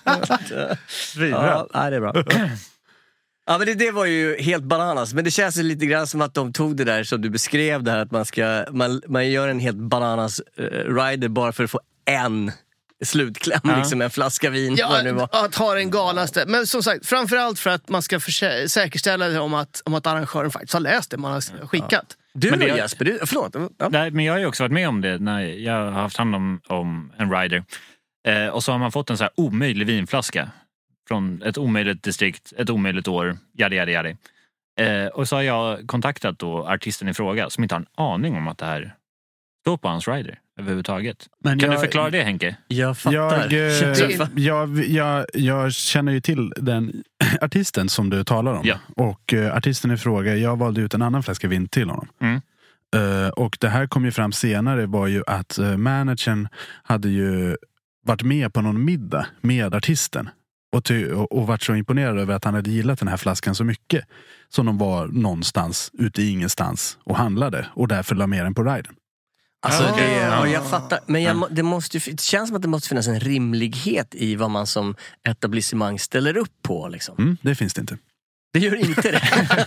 Svinbra. Ja, det är bra. Ja, men det, det var ju helt bananas. Men det känns ju lite grann som att de tog det där som du beskrev där. Att man, ska, man, man gör en helt bananas uh, rider bara för att få en slutkläm, ja. Liksom en flaska vin. Ja, det var. Att ha den galnaste. Men som sagt, framförallt för att man ska försä- säkerställa det om att, om att arrangören faktiskt har läst det man har skickat. Ja. Du men det, Jesper, du, förlåt. Ja. Nej, men jag har ju också varit med om det när jag har haft hand om, om en rider. Eh, och så har man fått en så här omöjlig vinflaska från ett omöjligt distrikt, ett omöjligt år, jadi, jadi, jadi. Eh, och så har jag kontaktat då artisten i fråga som inte har en aning om att det här står på hans rider överhuvudtaget. Men kan jag, du förklara det, Henke? Jag fattar. Jag, jag, jag, jag, jag känner ju till den artisten som du talar om. Ja. Och uh, artisten i fråga, jag valde ut en annan flaska vin till honom. Mm. Uh, och det här kom ju fram senare var ju att uh, managern hade ju varit med på någon middag med artisten. Och, ty- och, och varit så imponerad över att han hade gillat den här flaskan så mycket. Som de var någonstans ute i ingenstans och handlade. Och därför la med den på riden. Alltså det, ja, jag fattar, men jag, det, måste, det känns som att det måste finnas en rimlighet i vad man som etablissemang ställer upp på. Liksom. Mm, det finns det inte. Det gör inte det.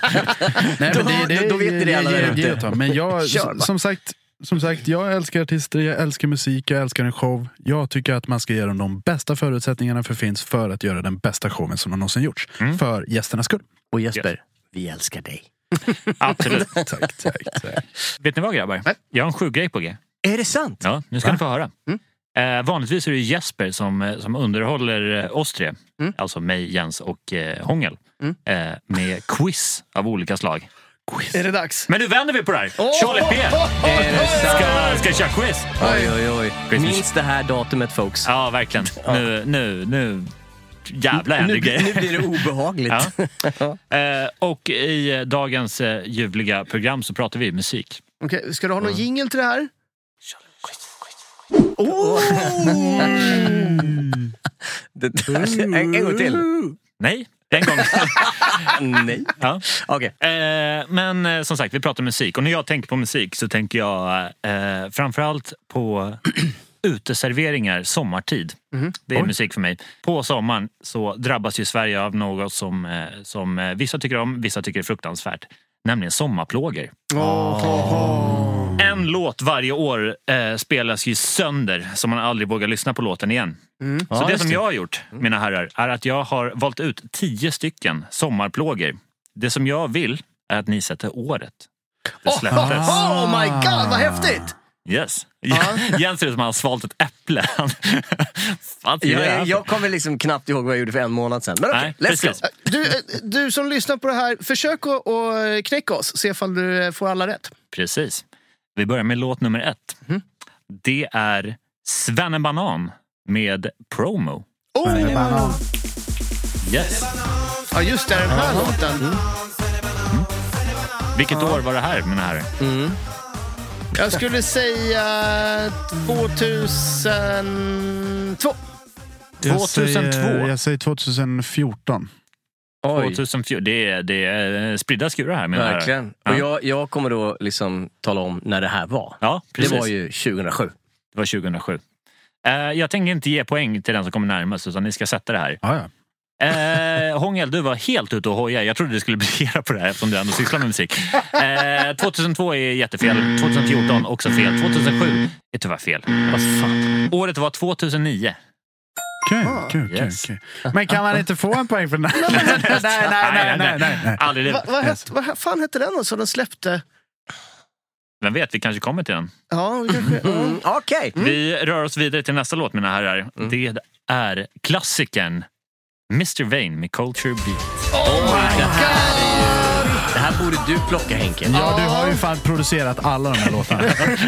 Nej, då, men det, det, då vet det, det alla där ute. Men jag, som sagt, som sagt, jag älskar artister, jag älskar musik, jag älskar en show. Jag tycker att man ska ge dem de bästa förutsättningarna för finns för att göra den bästa showen som har någonsin gjorts. Mm. För gästernas skull. Och Jesper, yes. Vi älskar dig. Absolut. tack, tack, tack. Vet ni vad, grabbar? Jag har en sju grej på G. Är det sant? Ja, nu ska Va? Ni få höra. Mm. Eh, vanligtvis är det Jesper som, som underhåller oss tre. Mm. Alltså mig, Jens och eh, Hångel. Mm. Eh, med quiz av olika slag. Quiz. Är det dags? Men nu vänder vi på det här. Oh! Charlie P. Oh, oh, oh, ska, ska köra quiz. Oj, oj, oj. Minns det här datumet, folks. Ja, verkligen. Ja. Nu, nu, nu. Jävla nu, nu blir det obehagligt. Ja. eh, och i dagens eh, ljuvliga program så pratar vi musik. Okej, okay, ska du ha någon mm. jingle till det här? Oh! det där, en, en gång till. Nej, den gången. Nej. Ja. Okay. Eh, men eh, som sagt, vi pratar musik. Och när jag tänker på musik så tänker jag eh, framförallt på uteserveringar sommartid. Mm. Det är Oj. musik för mig. På sommaren så drabbas ju Sverige av något som, eh, som eh, vissa tycker om, vissa tycker är fruktansvärt. Nämligen sommarplågor. Oh. Oh. En låt varje år eh, spelas ju sönder så man aldrig vågar lyssna på låten igen. Mm. Så ja, det som jag har gjort, mina herrar, är att jag har valt ut tio stycken sommarplågor. Det som jag vill är att ni sätter året. Det släpptes. Oh, oh, oh my god, vad häftigt! Yes. Ah. Jens ser ut som han har svalt ett äpple äpplen. Fan, jag, jag kommer liksom knappt ihåg vad jag gjorde för en månad sedan. Men okej, okay, let's go. Du, du som lyssnar på det här, försök att, att knäcka oss. Se ifall du får alla rätt. Precis. Vi börjar med låt nummer ett. Mm. Det är Svennebanan med Promo. Oh! Svennebanan. Yes. Ja, just det, den här mm. låten. Mm. Mm. Vilket ja. år var det här, mina herrar? Mm. Jag skulle säga tvåtusentvå. Jag säger, jag säger tjugohundrafjorton. Oj. tjugohundrafjorton. Det är, det är spridda skurar här. Verkligen. Ja. Och jag, jag kommer då liksom tala om när det här var. Ja, precis. Det var ju tjugohundrasju. Det var tjugohundrasju. Uh, jag tänker inte ge poäng till den som kommer närmast, utan ni ska sätta det här. Ah, ja. Eh, Hångel, du var helt ute och hoja. Jag trodde du skulle briljera på det här eftersom du ändå sysslar med musik. eh, tjugohundratvå är jättefel. tjugohundrafjorton också fel. tjugohundrasju är tyvärr fel. Vad fan? Året var tvåtusen-nio. Okej, okej, okej. Men kan man inte få en poäng för den här? nej, nej, nej, nej, nej, nej. Aldrig det. Vad va, va, va, fan hette den då som den släppte? Vem vet, vi kanske kommer till den. Ja, vi kanske... Mm, okej. Okay. Mm. Vi rör oss vidare till nästa låt, mina herrar. Mm. Det är klassikern mister Vain med Culture Beat. Oh my god! Det här borde du plocka, Henke. Ja, du har ju fan producerat alla de här låtarna.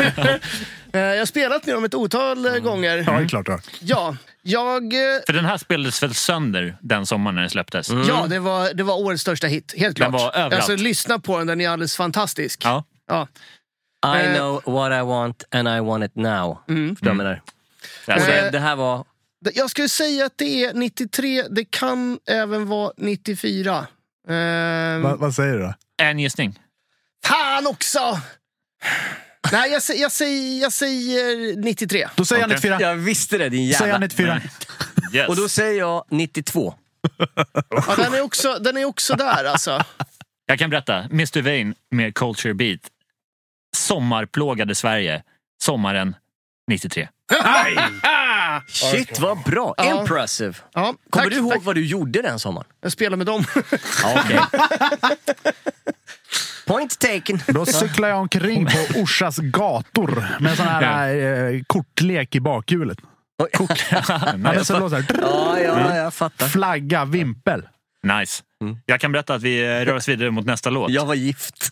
Jag har spelat med dem ett otal mm. gånger. Ja, det är klart då. Ja, jag... För den här spelades väl sönder den sommaren när den släpptes? Mm. Ja, det var, det var årets största hit, helt klart. Den var överallt. Alltså, lyssna på den, den är alldeles fantastisk. Ja. Ja. I uh, know what I want and I want it now. Mm. För mm. alltså, det, det här var... Jag skulle säga att det är nittiotre. Det kan även vara nittiofyra. Uh, Va, vad säger du då? En gissning. Fan också! Nej, jag, jag, säger, jag säger nittiotre. Då säger okay. jag nittiofyra. Jag visste det, din jävla... Säger jag nittiofyra. Yes. Och då säger jag nittiotvå. Ja, den är också, den är också där alltså. Jag kan berätta. mister Vain med Culture Beat. Sommarplågade Sverige. Sommaren nittiotre. Nej! Shit, vad bra. Ja. Impressive. Ja, kommer tack, du ihåg tack. vad du gjorde den sommaren? Jag spelade med dem. Ja, okej. Okay. Point taken. Då cyklar jag omkring på Orsas gator med sån här eh, kortlek i bakhjulet. Kort. ja, så låter det. Ja, ja, jag fattar. Flagga, vimpel. Nice. Mm. Jag kan berätta att vi rör oss vidare mot nästa låt. Jag var gift.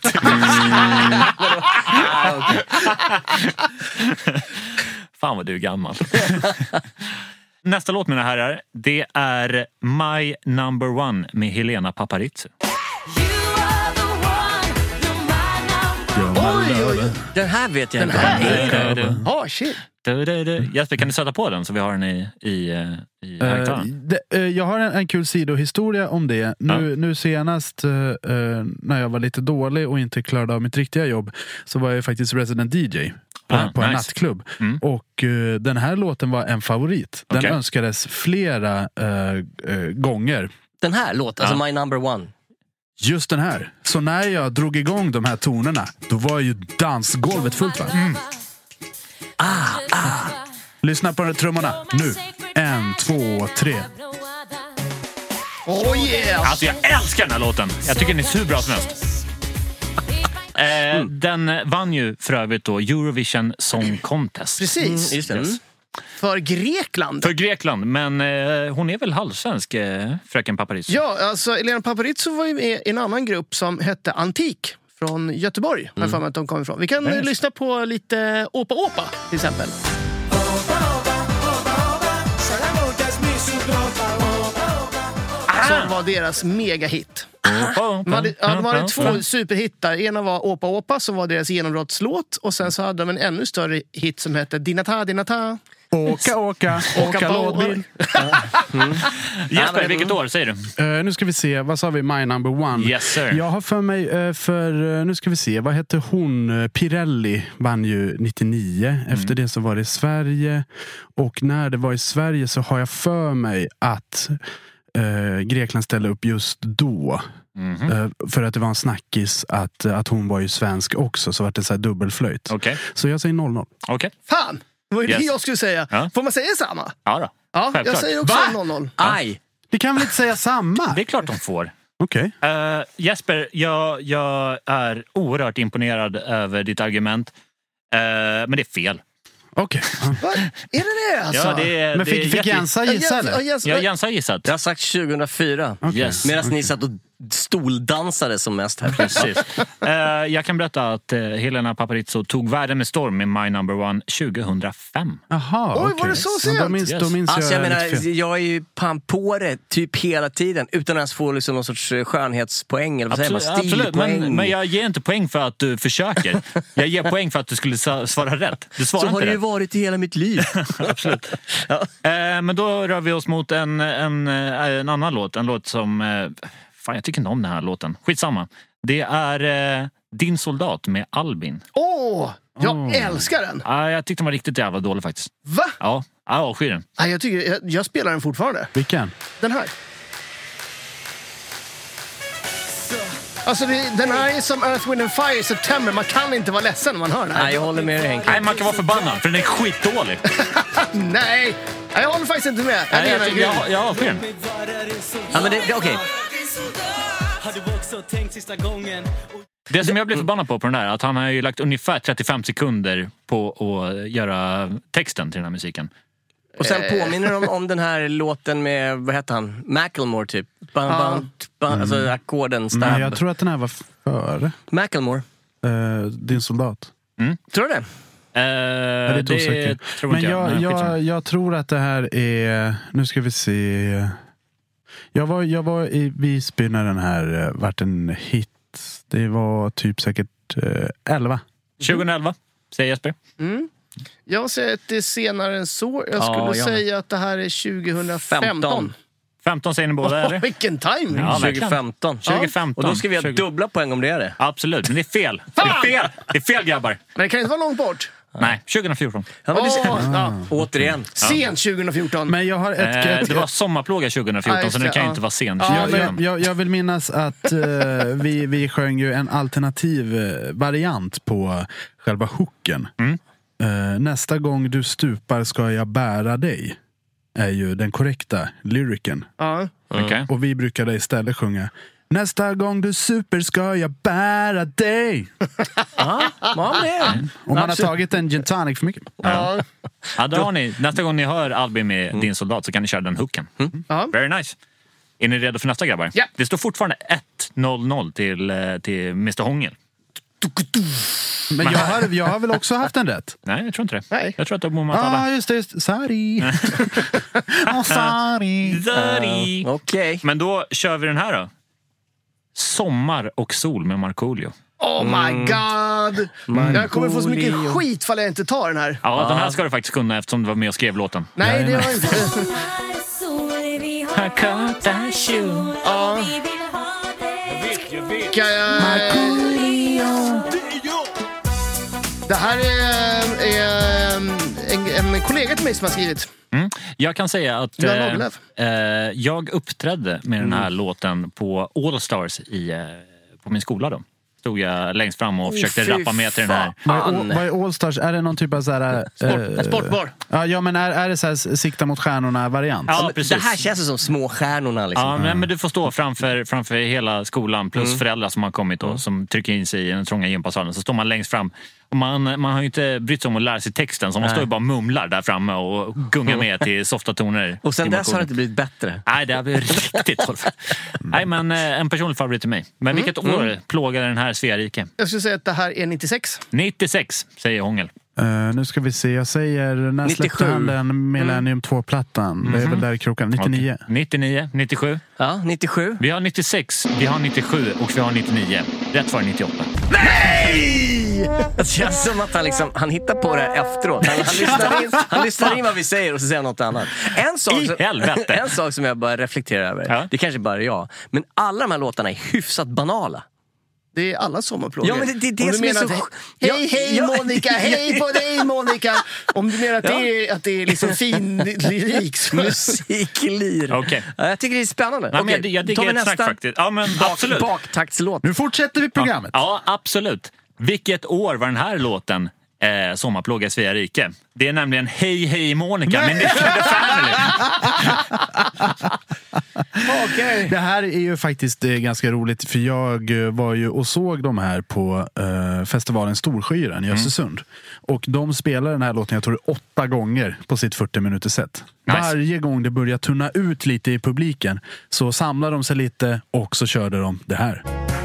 Fan vad du är gammal. Nästa låt, mina herrar, det är My Number One med Helena Paparizou. Oj, oj. Den här vet jag den inte. Här? Ja, oh, shit. Du, du, du. Jesper, kan du sätta på den så vi har den i, i, i högtalaren? Uh, uh, jag har en, en kul sidohistoria om det. Nu, ja. nu senast uh, när jag var lite dålig och inte klarade av mitt riktiga jobb så var jag faktiskt resident D J på, ah, på en nice. nattklubb. Mm. Och uh, den här låten var en favorit. Den okay. önskades flera uh, uh, gånger. Den här låten, ja. alltså My Number One. Just den här. Så när jag drog igång de här tonerna, då var ju dansgolvet fullt, va? Mm. Ah, ah. Lyssna på de trummorna. Nu. En, två, tre. Oh yeah! Alltså jag älskar den här låten. Jag tycker den är hur bra som helst. eh, mm. Den vann ju för övrigt då Eurovision Song Contest. Precis. Mm, just det. Mm. För Grekland. För Grekland, men eh, hon är väl halvsvensk, eh, fröken Paparizou. Ja, alltså Helena Paparizou var ju med i en annan grupp som hette Antik från Göteborg. Mm. För att de kom ifrån. Vi kan mm. lyssna på lite Opa Opa till exempel. Som var deras megahit. De hade, ja, de hade två superhittar. Ena var Opa Opa som var deras genombrottslåt. Och sen så hade de en ännu större hit som hette Dinata Dinata. Åka, åka, åka lådbil. mm. Jesper, vilket år säger du? Uh, nu ska vi se, vad sa vi? My Number One. Yes, sir. Jag har för mig, uh, för uh, nu ska vi se, vad hette hon? Uh, Pirelli vann ju nittionio. Mm. Efter det så var det Sverige. Och när det var i Sverige så har jag för mig att uh, Grekland ställde upp just då. Mm-hmm. Uh, för att det var en snackis att, att hon var ju svensk också. Så var det så här dubbelflöjt. Okay. Så jag säger noll noll. Okej. Okay. Fan! Det var ju yes. det jag skulle säga. Ja. Får man säga samma? Ja då. Ja, självklart. jag säger också noll noll. Ja. Aj! Det kan väl inte säga samma? Det är klart de får. Okej. Okay. Uh, Jesper, jag, jag är oerhört imponerad över ditt argument. Uh, men det är fel. Okej. Okay. Är det det alltså? Ja, det är, men fick, det är fick jätte... Jensa gissa eller? Ja, Jens, Ja, Jens har gissat. Jag har sagt tjugohundrafyra. Okay. Yes. Medan okay. ni satt och stoldansade som mest här. Precis. uh, jag kan berätta att uh, Helena Paparizou tog världen med storm med My Number One tjugohundrafem. Jaha, oj, okay. var det så sent? Ja, då minns, yes. då minns Alltså jag, jag menar, jag är ju pan på det typ hela tiden utan att ens få liksom någon sorts skönhetspoäng eller vad Absolut, säger man? absolut. Stilpoäng. Men, men jag ger inte poäng för att du försöker. Jag ger poäng för att du skulle svara rätt. Du svarar så inte har det ju rätt. varit i hela mitt liv. Absolut. Ja. Eh, men då rör vi oss mot en, en, en annan låt. En låt som... Eh, fan, jag tycker inte om den här låten. Skitsamma. Det är eh, Din soldat med Albin. Åh, oh, jag oh. älskar den. Ah, jag tyckte den var riktigt jävla dålig faktiskt. Va? Ja, ja avskyr den. Ah, jag, tycker, jag, jag spelar den fortfarande. Vilken? Den här. Alltså det, den här är som Earth, Wind and Fire i September. Man kan inte vara ledsen när man hör den här. Nej, jag håller med dig, Henke. Nej, man kan vara förbannad för den är skitdålig. Nej, jag håller faktiskt inte med. Nej, jag, jag, jag, jag avskyr den. Ja, men det, det okej. Det som jag blir förbannad på på den där, att han har ju lagt ungefär trettiofem sekunder på att göra texten till den här musiken. Och sen påminner de om den här låten med, vad heter han? Macklemore typ. Bam, Ja. bam, bam, alltså ackorden, stab. Men jag tror att den här var före Macklemore. uh, Din soldat. Mm. Tror du det? Eh, Jag är lite det osäker. tror Men inte jag. jag, Nej, jag, skitsamma. jag tror att det här är... Nu ska vi se... Jag var, jag var i Visby när den här uh, vart en hit. Det var typ säkert uh, elva. tjugoelva, säger Jesper. Mm. Jag säger att det är senare än så. Jag skulle Ja, jag säga att det här är tjugohundrafemton. femton säger ni båda, eller? Vilken timing! Ja, verkligen. tjugofemton. tjugofemton. Och då ska vi ha tjugo dubbla poäng om det är det. Absolut, men det är fel. Det är fel, det är fel grabbar. Men det kan inte vara långt bort. Nej, tjugofjorton. Ja, men det, Åh, ja. återigen. Sent tjugofjorton. Men jag har ett... Eh, ett det var sommarplåga tjugofjorton, Ja, just så den det, kan ju ja. inte vara sen. Ja, jag, tjugofjorton. jag, jag vill minnas att uh, vi, vi sjöng ju en alternativ uh, variant på själva hooken. Mm. Uh, nästa gång du stupar ska jag bära dig är ju den korrekta lyriken. Ja. Okej. Och vi brukade istället sjunga nästa gång du super ska jag bära dig. Ja, man är. Om man har tagit en gin tonic för mycket. Ja. Ja, då har ni. Nästa gång ni hör Albin med Din soldat så kan ni köra den hooken. Mm. Ja. Very nice. Är ni redo för nästa grabbar? Ja. Det står fortfarande ett noll noll till, eh, till mister Hångel. Men jag har, jag har väl också haft en rätt? Nej, jag tror inte det. Nej. Jag tror att du har bommat Ja, alla. ah, just det. Just. Sorry. oh, sorry. Sorry. Uh, Okej. Okay. Men då kör vi den här då. Sommar och sol med Markoolio. Oh my god! Mm. Jag kommer få så mycket skit fall jag inte tar den här. Ja, den här ska du faktiskt kunna eftersom du var med och skrev låten. Nej, det har jag inte. Ja. Ska jag... Det här är, är en, en kollega till mig som har skrivit. Mm. Jag kan säga att eh, eh, jag uppträdde med den här mm. låten på All Stars i, eh, på min skola då. Stod jag längst fram och oh, försökte rappa med till den här. Vad är, vad är All Stars? Är det någon typ av så här... Sport, eh, sportbar. Ja, ja, men är, är det så här sikta mot stjärnorna-variant? Ja, precis. Det här känns som små stjärnorna liksom. Ja, men, men du får stå framför, framför hela skolan plus mm. föräldrar som har kommit och mm. som trycker in sig i den trånga gympasalen. Så står man längst fram. Och man, man har ju inte brytt sig om att lära sig texten, så man Nej. står ju bara och mumlar där framme och gungar med till softa toner. Och sen dess har det inte blivit bättre. Nej, det har blivit riktigt håll. Nej, men en personlig favorit till mig. Men vilket mm. år plågade den här Sverige? Jag skulle säga att det här är nittiosex. nittiosex, säger Hångel. Uh, nu ska vi se, jag säger när släppte han den Millennium mm. två-plattan? Mm. Det är väl där i kroken, nittionio. Okay. nittionio, nittiosju. Ja, nittiosju. Vi har nittiosex, vi har nittiosju och vi har nittionio. Rätt var nittioåtta. Nej! Det känns som att han, liksom, han hittar på det efteråt. Han, han, lyssnar in, han lyssnar in vad vi säger och så säger något annat. En sak som, en sak som jag bara reflekterar över, ja. Det kanske bara är jag. Men alla de här låtarna är hyfsat banala. Det är alla sommarplågor. Ja, men det, det är det om som du är menar så... Att, hej, hej ja, Monica, ja, hej på dig Monica. Om du menar att, ja. det, är, att det är liksom fin lyrik. Musiklir. Okay. Ja, jag tycker det är spännande. Ja, okay. jag, jag digger ett snack faktiskt. Ja, men Bak, absolut. Baktaktslåt. Nu fortsätter vi programmet. Ja, ja, absolut. Vilket år var den här låten eh, sommarplåga i Svea rike. Det är nämligen Hej hej Monica, men det är The Family. Okay. Det här är ju faktiskt eh, ganska roligt, för jag eh, var ju och såg de här på eh, festivalen Storskyran i Östersund. Mm. Och de spelar den här låten, jag tror det åtta gånger på sitt fyrtio minuters set. Nice. Varje gång det börjar tunna ut lite i publiken så samlar de sig lite och så körde de det här.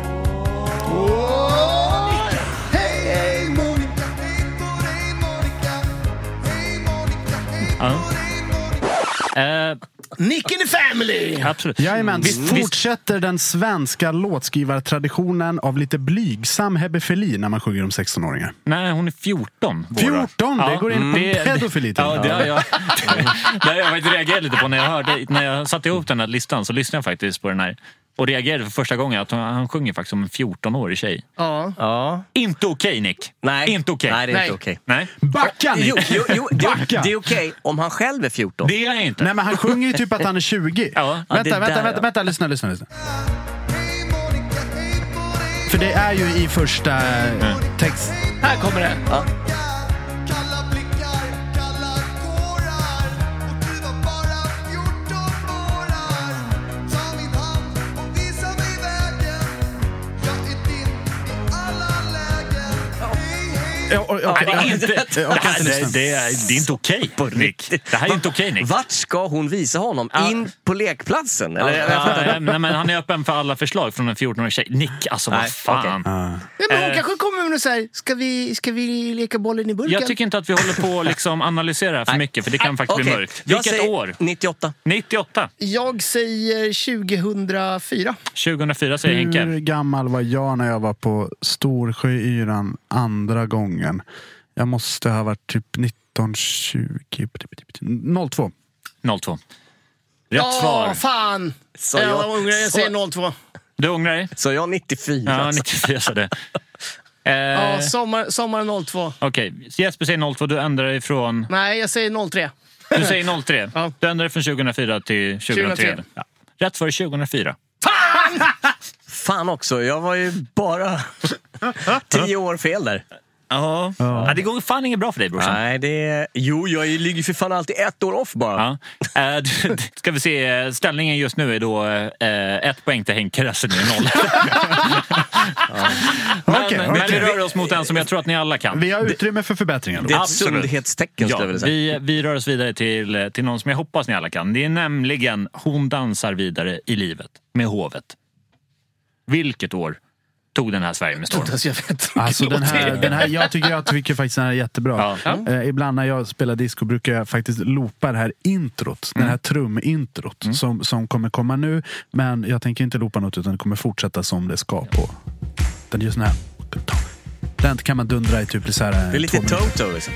Uh, Nick in the Family! Absolut. Jajamän, vi visst, fortsätter visst. Den svenska låtskrivartraditionen av lite blygsam hebefili när man sjunger om sexton-åringar. Nej, hon är fjorton. fjorton? Ja, det går in på det, pedofili. Ja, det har jag, det har jag faktiskt reagerat lite på när jag hörde, när jag satte ihop den här listan så lyssnade jag faktiskt på den här. Och reagerade för första gången att han, han sjunger faktiskt som en fjorton-årig tjej. Ja. ja. Inte okej, okay, Nick. Nej. Inte okej. Okay. Nej, det är inte okej. Okay. Nej. Backa, Nick! Jo, jo, jo, Backa. Det är okej okay om han själv är fjorton. Det är jag inte. Nej, men han sjunger ju typ att han är tjugo. Ja. Vänta, Ja, vänta, där, vänta, ja. vänta, lyssna, lyssna, lyssna. För det är ju i första mm. text. Här kommer det. Ja. Jag, jag, jag, Nej, det är inte, jag, jag, jag, det, det, det, är, det är inte okej, okay, Nick. Det här är inte okej, okay, Nick. Vart ska hon visa honom? Ja. In på lekplatsen? Eller? Ja, ja, nej, men han är öppen för alla förslag från en fjorton-årig tjej. Nick, alltså vad fan. Okay. Uh. Ja, men hon kanske kommer med och säger, ska vi, ska vi leka bollen i burken? Jag tycker inte att vi håller på att liksom analysera för mycket, för det kan faktiskt okay. bli mörkt. Vilket år? nittioåtta. nittioåtta. Jag säger tjugohundrafyra. tjugohundrafyra säger Henke. Hur gammal var jag när jag var på Storsjöyran andra gången? Jag måste ha varit typ nitton tjugo. noll två. noll två. Rätt oh, svar. Fan! Så jag, jag, ångrar, jag säger noll två. Du ångrar dig? Så jag nittiofyra. Ja, nittiofyra sa det. eh, ja, sommar, sommar noll två. Okej, okay. Jesper säger noll två. Du ändrar dig från... Nej, jag säger noll tre. Du säger noll tre. Ja. Du ändrar dig från tjugohundrafyra till tjugohundratre. Ja. Rätt för tjugohundrafyra. Fan! Fan också, jag var ju bara tio år fel där. Ja. Ja. Ja, det går fan inget bra för dig, brorsan. Nej, det är... Jo, jag ligger för fan alltid ett år off bara. Ja. Äh, ska vi se, ställningen just nu är då äh, ett poäng till Henke, resten är noll. ja. Men, okay, men okay. vi rör oss mot en som jag tror att ni alla kan. Vi har utrymme för förbättringar. Det är ett sundhetstecken, ja, skulle jag vilja säga. Vi, vi rör oss vidare till, till någon som jag hoppas ni alla kan. Det är nämligen Hon dansar vidare i livet med hovet. Vilket år tog den här Sverige med storm? Jag vet. Alltså den här, den här, jag tycker jag tycker faktiskt den här är jättebra. Ja. Eh, ibland när jag spelar disco brukar jag faktiskt loopa det här introt, mm. den här trumintrot mm. som, som kommer komma nu, men jag tänker inte loopa något utan det kommer fortsätta som det ska på. Den är ju sån här. Den kan man dundra i typ så här. Det är lite Toto liksom.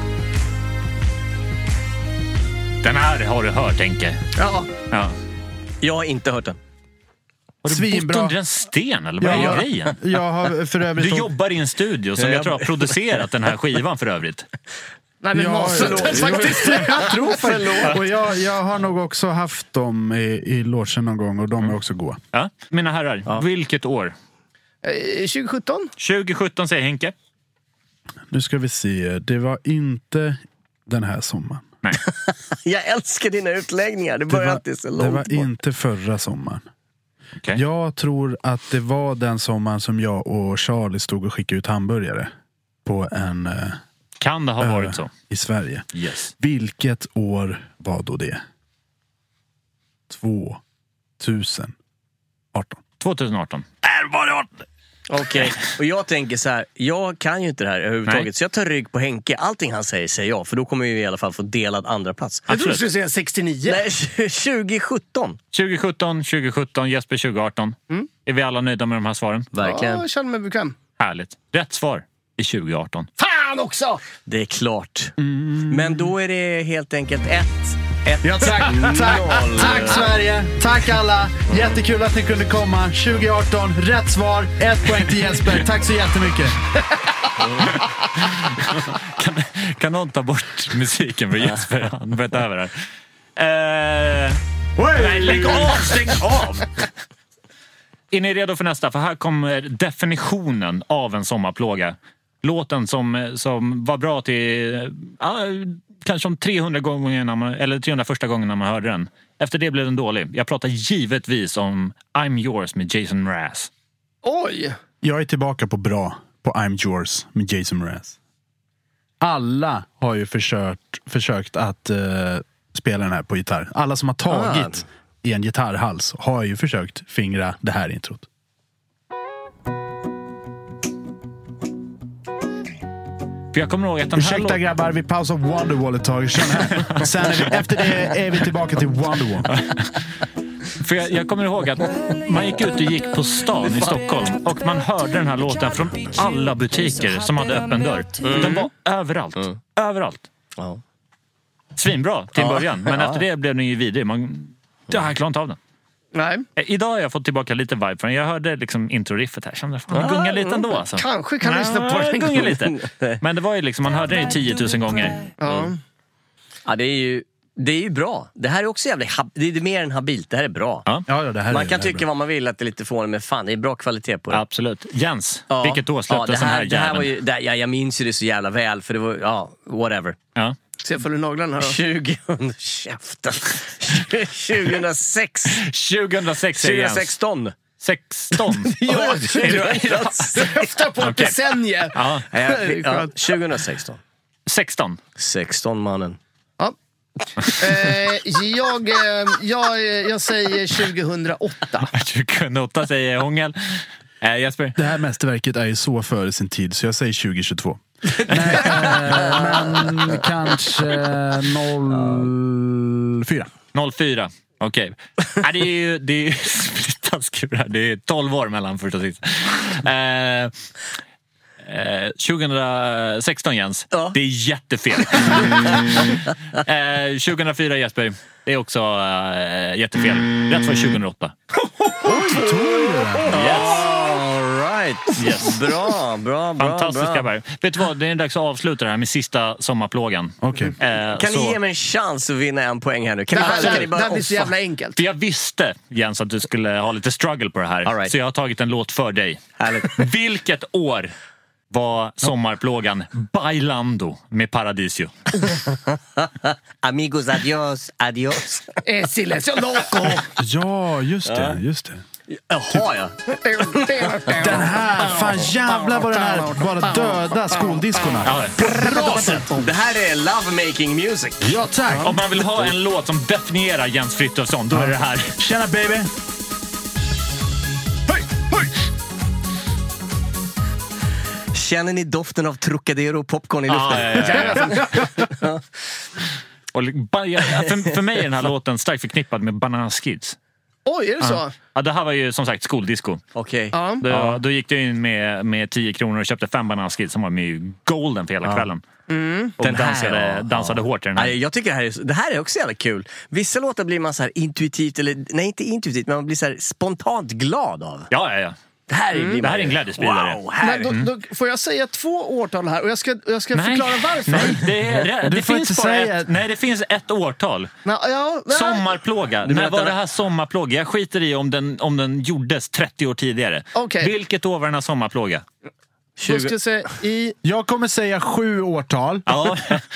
Den här har du hört, Henke. Ja. Ja. Jag har inte hört den. Har du Svinbra. bott under en sten eller vad är grejen? Jag har för övrigt... Du jobbar i en studio som jag tror har producerat den här skivan för övrigt. Nej, men ja, förlåt, faktiskt. Jag tror förlåt. Och jag, jag har nog också haft dem i, i logen någon gång och de mm. är också goa. Ja. Mina herrar, ja. Vilket år? Eh, tjugosjutton. tjugosjutton säger Henke. Nu ska vi se. Det var inte den här sommaren. Nej. Jag älskar dina utläggningar. Det börjar alltid så långt Det var bort. inte förra sommaren. Okay. Jag tror att det var den sommaren som jag och Charlie stod och skickade ut hamburgare på en eh, kan det ha ö, varit så? I Sverige. Yes. Vilket år var då det? tjugoarton. tjugoarton. Är var det arton? Okej, okay. Och jag tänker så här, jag kan ju inte det här överhuvudtaget. Nej. Så jag tar rygg på Henke. Allting han säger säger jag, för då kommer vi i alla fall få delad andra plats. Jag tror du skulle säga sextionio. Nej, tjugosjutton. tjugosjutton, tjugosjutton, Jesper tjugoarton. Mm. Är vi alla nöjda med de här svaren? Verkligen. Ja, jag känner mig bekväm. Härligt. Rätt svar i tjugoarton. Fan också! Det är klart. Mm. Men då är det helt enkelt ett. ett ja, tack, tack, tack Sverige. Tack alla. Jättekul att ni kunde komma. tjugoarton, rätt svar. Ett poäng till Jesper. Tack så jättemycket. kan, kan någon ta bort musiken för Jesper? Han börjat över här. Eh, nej, lägg av, stäng av. Är ni redo för nästa? För här kommer definitionen av en sommarplåga. låten som, som var bra till ja, kanske om trehundra gånger när man, eller trehundra första gången när man hörde den. Efter det blev den dålig. Jag pratar givetvis om I'm Yours med Jason Mraz. Oj! Jag är tillbaka på bra på I'm Yours med Jason Mraz. Alla har ju försökt, försökt att uh, spela den här på gitarr. Alla som har tagit ah. i en gitarrhals har ju försökt fingra det här introt. För jag kommer ihåg att den Ursäkta här låt... grabbar, vi pausar Wonderwall ett tag. Här. Sen är vi, efter det är vi tillbaka till Wonderwall. För jag, jag kommer ihåg att man gick ut och gick på stan i Stockholm och man hörde den här låten från alla butiker som hade öppen dörr. Mm. Den var överallt. Mm. Överallt. Ja. Svinbra till ja. början. Men ja. efter det blev den ju vidrig. Man... Jag har klarat av den. Nej. Idag har jag fått tillbaka lite vibe för jag hörde liksom intro-riffet här. Kände att man gungar lite ändå. Alltså. Kanske kan ja, lyssna på den. Gunga lite. Men det var ju liksom, man hörde den ju tiotusen gånger. Ja. Mm. Ja, det är ju det är ju bra. Det här är också jävligt, det är mer än habilt. Det här är bra. Ja. Ja, det här man är, kan tycka vad man vill att det är lite fånigt, men fan, det är bra kvalitet på det. Absolut. Jens, ja. vilket år slutade ja, sån här, det här var ju, det, ja, jag minns ju det så jävla väl, för det var, ja, whatever. Ja. Se för du naglarna här då. tjugo, käften. tjugohundrasex. tjugohundrasex är tjugohundrasexton. sexton. Ja, efter på ett okay. decennier. Ja. Ja, ja, tjugohundrasexton. sexton. sexton, mannen. Ja. eh, jag, eh, jag, jag säger tjugohundraåtta. tjugohundraåtta säger Hångel. Eh, Jesper? Det här mästerverket är ju så före sin tid, så jag säger tjugohundratjugotvå. Nej, eh, men kanske noll fyra. noll fyra, okej. Okay. äh, det är ju det är taskigt här. Det är tolv år mellan första och sista. Eh, eh, tjugohundrasexton, Jens. Ja. Det är jättefel. eh, tjugohundrafyra, Jesper. Det är också eh, jättefel. Rätt var tjugohundraåtta. Oj, tog det? Yes. Yes. Bra, bra, bra. Fantastiska bär. Vet du vad, det är dags att avsluta det här med sista sommarplågan. Okay. Eh, kan så... ni ge mig en chans att vinna en poäng här nu? Kan det, ni här, bara, det, ni bara, det blir så jävla enkelt. För jag visste, Jens, att du skulle ha lite struggle på det här. Right. Så jag har tagit en låt för dig. Vilket år var sommarplågan Bailando med Paradisio? Amigos, adios, adios. Eh, silencio loco. Ja, just det, just det. Jaha, ja. Den här, fan jävlar vad den här bara döda skoldiskorna. Ja. Det här är lovemaking music. Ja, tack. Om man vill ha en låt som definierar Jens Frithiofsson, då är det här. Tjena, baby. Hej, hej. Känner ni doften av Trocadero popcorn i luften? Ah, ja, ja, ja. Och, för, för mig är den här låten starkt förknippad med Banana Skids. Oj, är det så? Ja, det här var ju som sagt skoldisco. Okej. Okay. Då, ja. då gick jag in med, med tio kronor och köpte fem Banana Skids som var med golden för hela ja. kvällen. Mm. Och den dansade, här, dansade ja. hårt i den här. Ja, jag tycker det här, är, det här är också jävla kul. Vissa låtar blir man så här intuitivt, eller nej, inte intuitivt, men man blir så här spontant glad av. Ja, ja, ja. Det här är, mm. det här är en glädjespridare. Wow, här. Men då, då får jag säga två årtal här och jag ska, jag ska förklara varför. Nej, det, är, det, finns bara säga... ett, nej, det finns ett årtal. Nå, ja, sommarplåga. När var det här sommarplåga? Jag skiter i om den, om den gjordes trettio år tidigare. Okay. Vilket år var den här sommarplåga? tjugo... Ska jag, säga i... jag kommer säga sju årtal. Ja.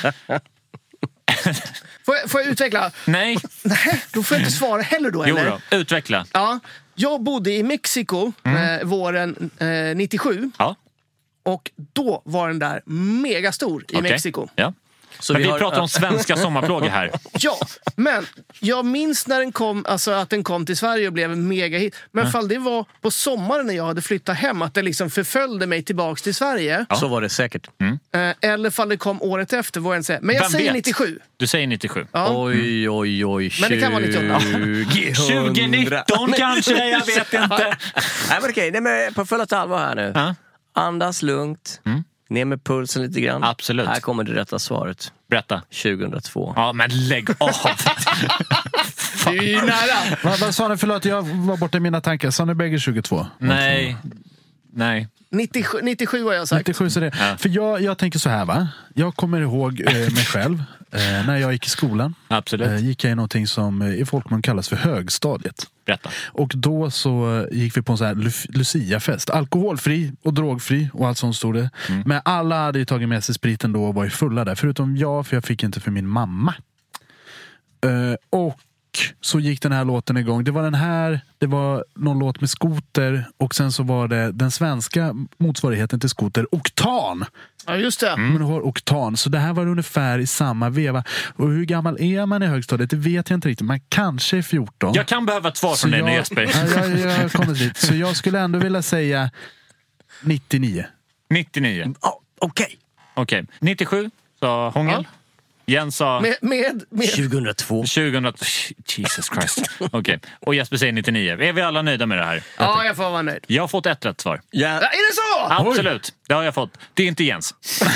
får, jag, får jag utveckla? Nej. Nej, då får jag inte svara heller då, eller? Jo då, utveckla. Ja. Jag bodde i Mexiko mm. eh, våren eh, nittiosju. Ja. Och då var den där mega stor i okay. Mexiko. Ja. Så men vi, vi har... pratar om svenska sommarplågor här. Ja, men jag minns när den kom, alltså att den kom till Sverige och blev en mega hit. Men mm. fall det var på sommaren när jag hade flyttat hem, att det liksom förföljde mig tillbaks till Sverige. Ja. Så var det säkert. Mm. Eh, eller fall det kom året efter, var jag säga. Men jag Vem säger vet? nittiosju. Du säger nittiosju. Ja. Oj, oj, oj. Men det kan vara nittonhundra. tjugonitton kanske, jag vet inte. Nej, men okej, det är på fulla allvar här nu. Ja. Andas lugnt. Mm. Ner med pulsen lite grann. Absolut. Här kommer det rätta svaret. Berätta. tjugohundratvå. Ja, men lägg av. Det är nära. Vad, vad sa ni? Förlåt, jag var borta i mina tankar. Sa ni bägge tjugotvå? Nej. Nej. nittiosju, nittiosju har jag sagt. nittiosju, så det. Ja. För jag, jag tänker så här, va? Jag kommer ihåg eh, mig själv Eh, när jag gick i skolan Absolut. Eh, gick jag i någonting som i folkmun kallas för högstadiet. Berätta. Och då så gick vi på en sån här Lu- Lucia-fest. Alkoholfri och drogfri och allt sånt stod det. Mm. Men alla hade ju tagit med sig spriten då och var ju fulla där. Förutom jag, för jag fick inte för min mamma. Eh, och så gick den här låten igång. Det var den här, det var någon låt med Skoter och sen så var det den svenska motsvarigheten till Skoter, Oktan. Ja, just det. Mm. Men det var Oktan, så det här var ungefär i samma veva. Och hur gammal är man i högstadiet? Det vet jag inte riktigt. Man kanske är fjorton. Jag kan behöva ett svar från dig nu, Jesper. Ja, jag, jag kommer dit. Så jag skulle ändå vilja säga nittionio. nittionio. Oh, Okej. Okay. Okej. Okay. nittiosju, sa Hångel. Ja. Jens sa... Med, med, med. tjugohundratvå. tjugohundra... Jesus Christ. Okej. Okay. Och Jesper säger nittionio. Är vi alla nöjda med det här? Ja, jag får vara nöjd. Jag har fått ett rätt svar. Ja. Är det så? Absolut. Oj. Det har jag fått. Det är inte Jens.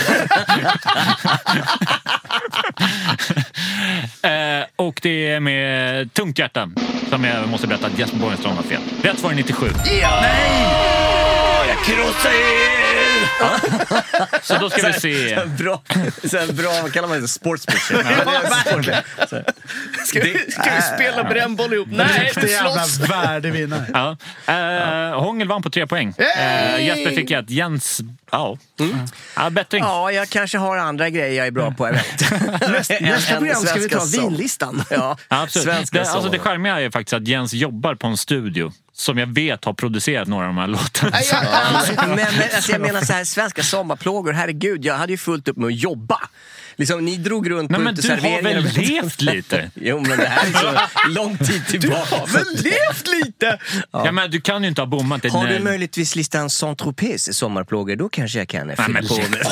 eh, och det är med tungt hjärta som jag måste berätta att Jesper Borgenström har fel. Rätt svar är nittiosju. Ja! Nej! Jag krossar er! Ja. Så då ska så vi här, se. Så här bra, så här bra, vad kallar man det? Sportsbitcher. Ja, ska, vi, ska vi spela brännboll ihop? Nej, det är jävla värdevinnare. Ja. Uh, Hångel vann på tre poäng. Uh, Jesper fick ett. Jens, ja. Mm. Ja, bättring. Ja, jag kanske har andra grejer jag är bra på, jag vet. Nästa, nästa program ska vi ta vinlistan. Ja, ja, absolut. Det, alltså det charmiga är faktiskt att Jens jobbar på en studio som jag vet har producerat några av de här låtarna. Ja, men, men alltså, jag menar så här, svenska sommarplågor, herregud, jag hade ju fullt upp med att jobba. Liksom, ni drog runt Nej, på men du har väl levt lite? Jo, men det här är så lång tid tillbaka. Du har väl levt lite? Ja. Ja, men du kan ju inte ha bommat. Har du möjligtvis listan Saint-Tropez i sommarplågor? Då kanske jag kan fylla på med.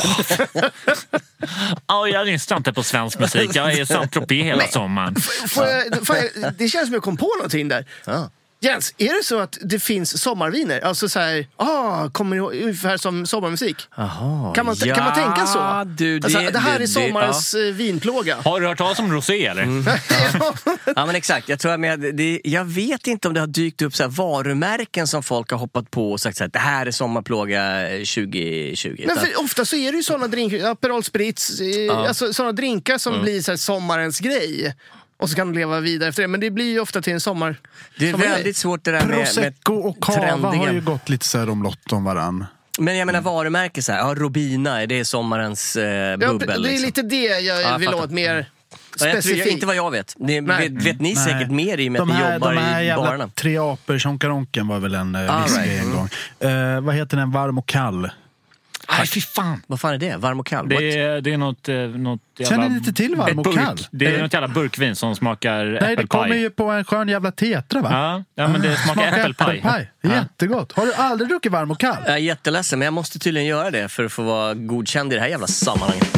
Ja, jag lyssnar inte på svensk musik. Jag är Saint-Tropez hela men, sommaren. Får jag, får jag, det känns som jag kom på någonting där. Ja. Jens, är det så att det finns sommarviner? Alltså så här, ah, kommer ihåg, ungefär som sommarmusik? Aha, kan, man, ja, kan man tänka så? Du, det, alltså, det här det, är sommarens det, ja. vinplåga. Har du hört talas om rosé eller? Mm. ja. ja, men exakt. Jag, tror med, det, jag vet inte om det har dykt upp så här varumärken som folk har hoppat på och sagt så här, det här är sommarplåga tjugo tjugo. Men för, ofta så är det ju sådana drinkar, Aperol Spritz, ja. alltså, sådana drinkar som mm. blir så här, sommarens grej. Och så kan de leva vidare efter det. Men det blir ju ofta till en sommar. Det är väldigt grej. Svårt det där med Prosecco och Cava har ju gått lite så här om lott om varann. Men jag menar varumärke så här, ja, Robina, det är sommarens eh, bubbel. Ja, det är liksom. Lite det jag ja, vill ha ett mer specifikt. Ja, jag tror, inte vad jag vet. Ni, vet, vet ni Nej. säkert mer i och med att ni jobbar de här i jävla barerna. Tre apor, Tjonkaronken var väl en uh, whisky right. en gång. Uh, vad heter den? Varm och kall? Nej, fy fan. Vad fan är det? Varm och kall? Det är, det är något, något jävla... Känner ni inte till varm och kall? Det är något jävla burkvin som smakar äppelpaj. Nej, det kommer ju på en skön jävla tetra, va? Ja, ja men det smakar, smakar äppelpaj. äppelpaj. Jättegott. Har du aldrig druckit varm och kall? Jag är jätteledsen, men jag måste tydligen göra det för att få vara godkänd i det här jävla sammanhanget.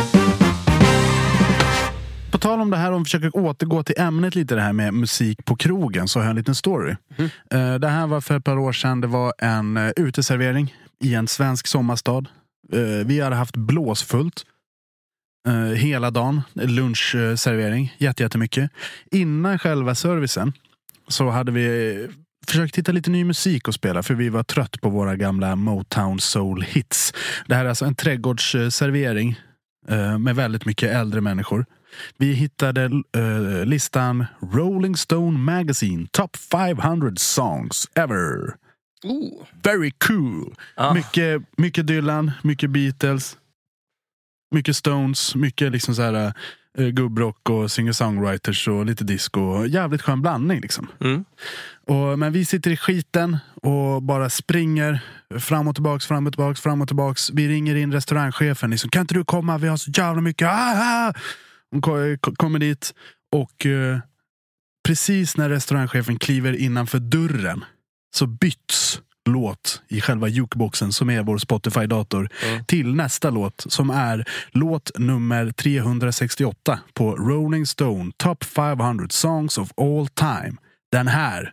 På tal om det här, om vi försöker återgå till ämnet lite, det här med musik på krogen, så har jag en liten story. Mm. Det här var för ett par år sedan. Det var en uteservering i en svensk sommarstad. Vi hade haft blåsfullt hela dagen, lunchservering, jättemycket. Innan själva servicen så hade vi försökt hitta lite ny musik att spela, för vi var trött på våra gamla Motown Soul hits. Det här är alltså en trädgårdsservering med väldigt mycket äldre människor. Vi hittade uh, listan Rolling Stone Magazine Top femhundra Songs Ever. Ooh. Very cool. Ah. Mycket, mycket Dylan, mycket Beatles, mycket Stones, mycket liksom så här uh, gubbrock och singer-songwriters och lite disco. Jävligt skön blandning liksom. Mm. Och, men vi sitter i skiten och bara springer fram och tillbaks, fram och tillbaks, fram och tillbaks. Vi ringer in restaurangchefen liksom, kan inte du komma? Vi har så jävla mycket. Ah, ah. Hon kommer dit och uh, precis när restaurangchefen kliver innanför dörren så byts låt i själva jukeboxen som är vår Spotify-dator mm. till nästa låt som är låt nummer trehundrasextioåtta på Rolling Stone Top femhundra Songs of All Time. Den här.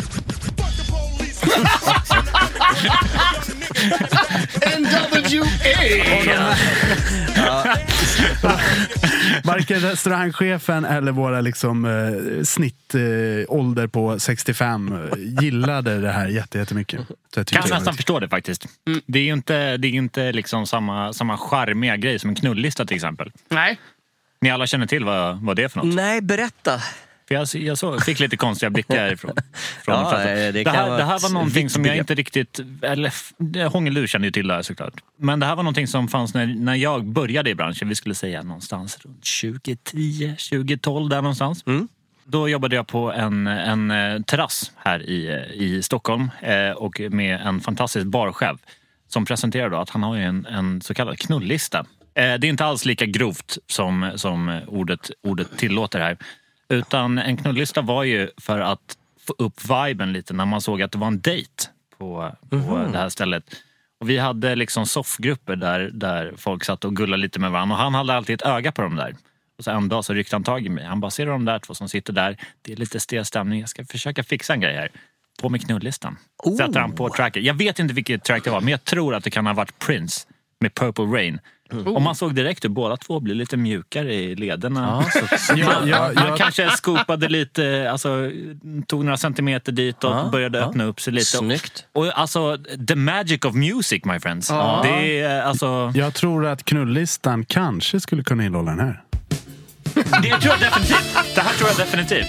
N W A ja. Varken restaurangchefen eller våra liksom eh, snittålder eh, på sextiofem gillade det här jättemycket. Så jag kan nästan förstå det faktiskt. Mm. Det är ju inte, det är inte liksom samma, samma charmiga grej som en knullista till exempel. Nej. Ni alla känner till vad, vad det är för något? Nej, berätta. För jag, jag så, fick lite konstiga blickar ifrån. Från ja, det, det, det, här, det här var någonting som jag inte riktigt... Eller, Hångelur kände ju till det här såklart. Men det här var någonting som fanns när, när jag började i branschen. Vi skulle säga någonstans runt tjugo tio, tjugo tolv där någonstans. Mm. Då jobbade jag på en, en terrass här i, i Stockholm. Eh, och med en fantastisk barchef som presenterade då att han har ju en, en så kallad knullista. Eh, det är inte alls lika grovt som, som ordet, ordet tillåter här. Utan en knullista var ju för att få upp viben lite när man såg att det var en dejt på, på mm-hmm. det här stället. Och vi hade liksom soffgrupper där, där folk satt och gullade lite med varandra. Och han hade alltid ett öga på dem där. Och så en dag så ryckte han tag i mig. Han bara, ser du de där två som sitter där? Det är lite stel stämning. Jag ska försöka fixa en grej här. På med knullistan. Oh. Sätter han på tracker. Jag vet inte vilket track det var. Men jag tror att det kan ha varit Prince med Purple Rain. Mm. Och man såg direkt hur båda två blev lite mjukare i lederna. Ja, så, ja, ja, ja. Man kanske skopade lite, alltså tog några centimeter dit och ja, började ja. öppna upp sig lite. Snyggt. Och alltså, the magic of music, my friends. Ja. Det är, alltså... Jag tror att knullistan kanske skulle kunna innehålla den här. Det tror jag definitivt. Det här tror jag definitivt.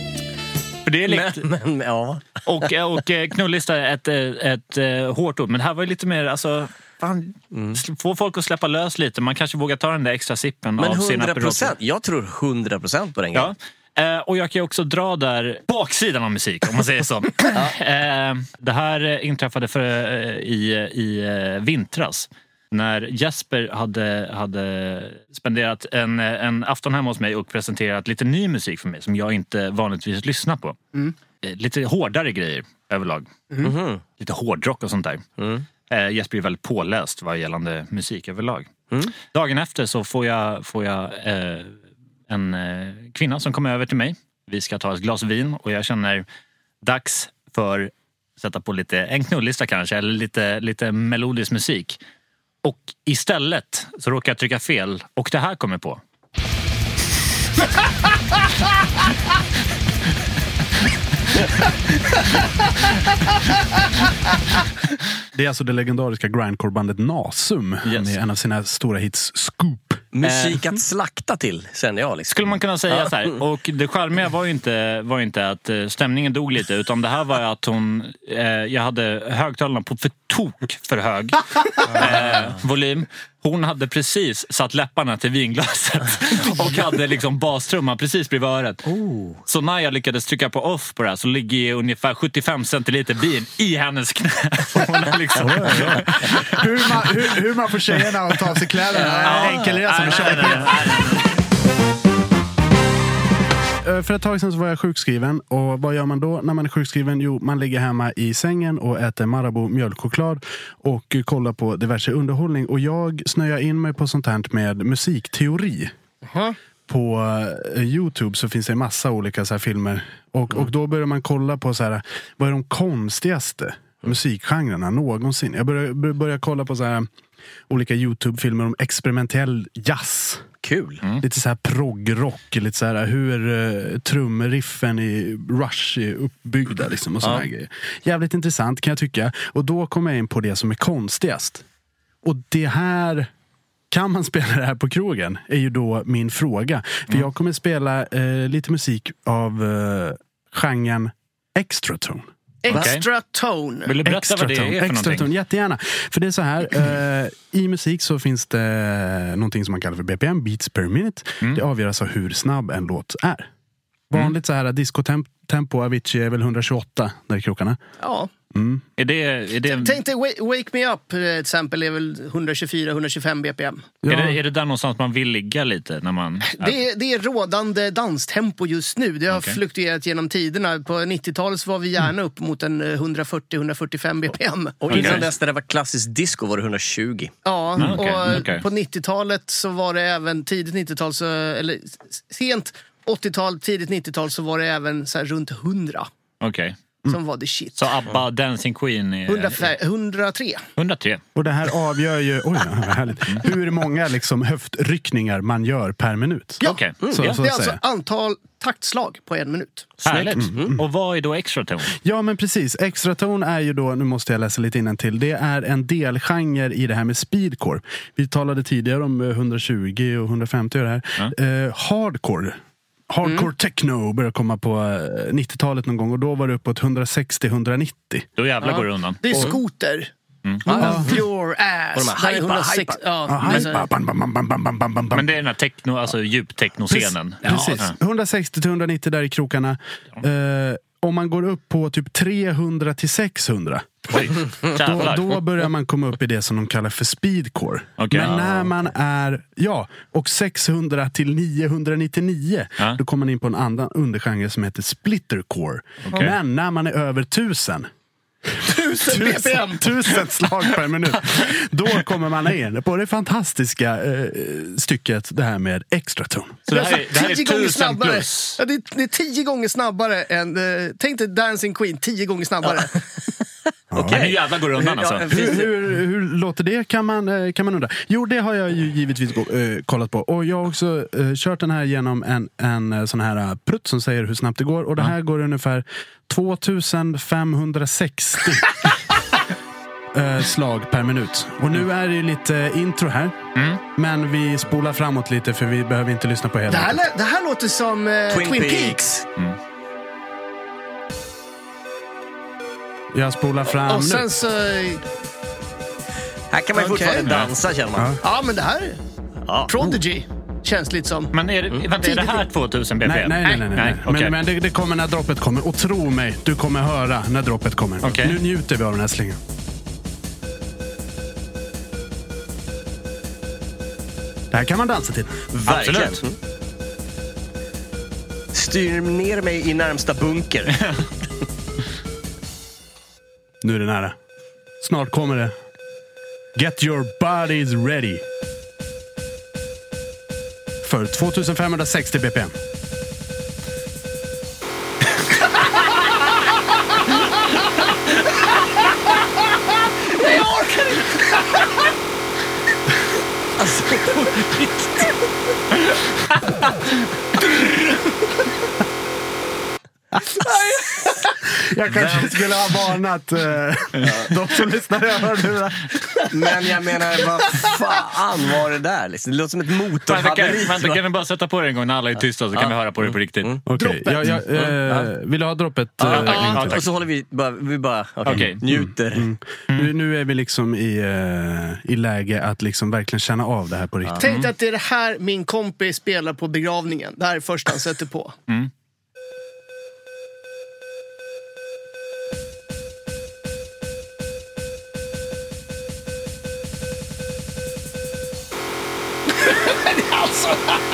För det är likt. Men, men, ja. och, och knullista är ett, ett, ett hårt ord. Men det här var ju lite mer, alltså... Fan, mm. få folk att släppa lös lite. Man kanske vågar ta den där extra sippen. Men av hundra procent, jag tror hundra procent på den grejen. Ja. Eh, och jag kan ju också dra där baksidan av musik, om man säger så. ja. eh, det här inträffade för, eh, i, i eh, vintras. När Jesper hade, hade spenderat en, en afton hemma hos mig och presenterat lite ny musik för mig som jag inte vanligtvis lyssnar på. Mm. Eh, lite hårdare grejer överlag. Mm. Mm. Lite hårdrock och sånt där. Mm. Eh, Jesper är väldigt påläst vad gällande musik överlag. Mm. Dagen efter så får jag, får jag eh, en eh, kvinna som kommer över till mig. Vi ska ta ett glas vin och jag känner dags för att sätta på lite en knullista kanske eller lite, lite melodisk musik. Och istället så råkar jag trycka fel och det här kommer på. Det är alltså det legendariska grindcore-bandet Nasum yes. med en av sina stora hits Scoop. Musik att slakta till, känner jag. Liksom. Skulle man kunna säga ja. så här. Och det charmiga var ju inte, var ju inte att stämningen dog lite, utan det här var att hon, eh, jag hade högtalarna på för tok för hög eh, volym. Hon hade precis satt läpparna till vinglaset och hade liksom bastrumman precis bredvid örat. Oh. Så när jag lyckades trycka på off på det här så ligger jag ungefär sjuttiofem centiliter vin i hennes knä. Hon liksom... hur, man, hur, hur man får tjejerna att ta av sig kläderna är en enkel resa. För ett tag sedan så var jag sjukskriven. Och vad gör man då när man är sjukskriven? Jo, man ligger hemma i sängen och äter Marabou mjölkchoklad och kollar på diverse underhållning. Och jag snöar in mig på sånt här med musikteori. Uh-huh. På uh, YouTube så finns det en massa olika så här filmer. Och, mm. och då börjar man kolla på så här, vad är de konstigaste mm. musikgenrerna någonsin. Jag börjar, börjar kolla på så här olika YouTube-filmer om experimentell jazz. Kul. Mm. Lite så här proggrock, lite så här hur uh, trumriffen i Rush är uppbyggda liksom och såna ja. här grejer. Jävligt intressant kan jag tycka. Och då kommer jag in på det som är konstigast. Och det här, kan man spela det här på krogen? Är ju då min fråga. För mm. jag kommer spela uh, lite musik av uh, genren extra tone. Extra tone. Vill du berätta extra vad det är för extra någonting? Tone, jättegärna. För det är så här, eh, i musik så finns det någonting som man kallar för B P M, beats per minute. Mm. Det avgör alltså hur snabb en låt är. Vanligt mm. så här, disco-tempo, Avicii är väl hundratjugoåtta där i krokarna. Ja. Mm. Är det, är det... Tänk dig Wake Me Up till exempel är väl hundratjugofyra hundratjugofem B P M. Ja. Är, det, är det där någonstans man vill ligga lite? När man... det, är, det är rådande danstempo just nu. Det har okay. fluktuerat genom tiderna. På nittiotalet så var vi gärna upp mot en hundrafyrtio hundrafyrtiofem B P M. Och innan okay. dess när det var klassisk disco var det hundratjugo. Ja, mm, okay. och okay. på nittiotalet så var det även tidigt nittiotal så, eller sent åttiotal, tidigt nittiotal så var det även så här runt hundra. Okej. Okay. Som var det shit. Så ABBA, Dancing Queen är... hundratre. hundratre. Och det här avgör ju oj, vad härligt, hur många liksom höftryckningar man gör per minut. Ja, okay. mm. så, ja. så det är alltså säga. antal taktslag på en minut. Härligt. Mm. Och vad är då extraton? Ja, men precis. Extraton är ju då, nu måste jag läsa lite innantill, det är en delgenre i det här med speedcore. Vi talade tidigare om hundratjugo och hundrafemtio och det här. Mm. Eh, hardcore. Hardcore mm. techno började komma på nittiotalet någon gång och då var det uppåt hundrasextio till hundranittio. Då jävlar ja. går det undan. Det är skoter. Mm. Ah. Your ass. Och de här hypa, hypa. Ja, ah, hypa. Bam, bam, bam, bam, bam, bam, bam. Men det är den här techno, alltså djup-techno-scenen. Precis. Precis. Ja. hundrasextio till hundranittio där i krokarna. Ja. Uh, om man går upp på typ trehundra till sexhundra. Oj, då, då börjar man komma upp i det som de kallar för speedcore. Okay. Men när man är, ja, och sexhundra till niohundranittionio, ja. då kommer man in på en annan undergenre som heter splittercore. Okay. Men när man är över tusen Tusen B P M. Tusen slag per minut. Då kommer man in på det fantastiska eh, stycket, det här med extraton. Så det här är, det här är tusen plus. Ja, det, är, det är tio gånger snabbare än, eh, tänk dig Dancing Queen, tio gånger snabbare. Ja. Okej, okay, nu jävla går undan alltså. Hur, hur, hur låter det kan man, kan man undra. Jo, det har jag ju givetvis gå, äh, kollat på. Och jag har också äh, kört den här genom en, en sån här prutt som säger hur snabbt det går. Och det här går ungefär tvåtusenfemhundrasextio äh, slag per minut. Och nu är det lite intro här. Mm. Men vi spolar framåt lite för vi behöver inte lyssna på hela. Det här, det här låter som äh, Twin, Twin Peaks. Peaks. Mm. Jag spolar fram och sen nu. Så... Här kan man ju okay. fortfarande dansa, känner man. Ja, ja men det här är ja. Prodigy. Känns lite som... Men är det, mm. vänta, är det här tvåtusen B P M? Nej, nej, nej. nej, nej. nej. Okay. Men, men det, det kommer när droppet kommer. Och tro mig, du kommer höra när droppet kommer. Okay. Nu njuter vi av den här slingan. Det här kan man dansa till. Verkligen. Absolut. Styr ner mig i närmsta bunker. Nu är det nära. Snart kommer det. Get your bodies ready. För tvåtusenfemhundrasextio B P M. Jag orkar inte. Alltså, på riktigt. Jag kanske skulle ha varnat uh, de som lyssnar över. Men jag menar, vad fan var det där? Liksom? Det låter som ett motorhaveri. Men kan vi bara sätta på det en gång när alla är tysta så kan ja. vi höra på det på riktigt. Mm. Okej, okay. jag, jag, uh, vill du ha droppet? Ja, uh, ja, ja, och så håller vi bara, vi bara okay. Okay. njuter. Mm. Mm. Nu, nu är vi liksom i, uh, i läge att liksom verkligen känna av det här på riktigt. Ja. Tänk att det är det här min kompis spelar på begravningen. Det här är först han sätter på. Mm. Alltså.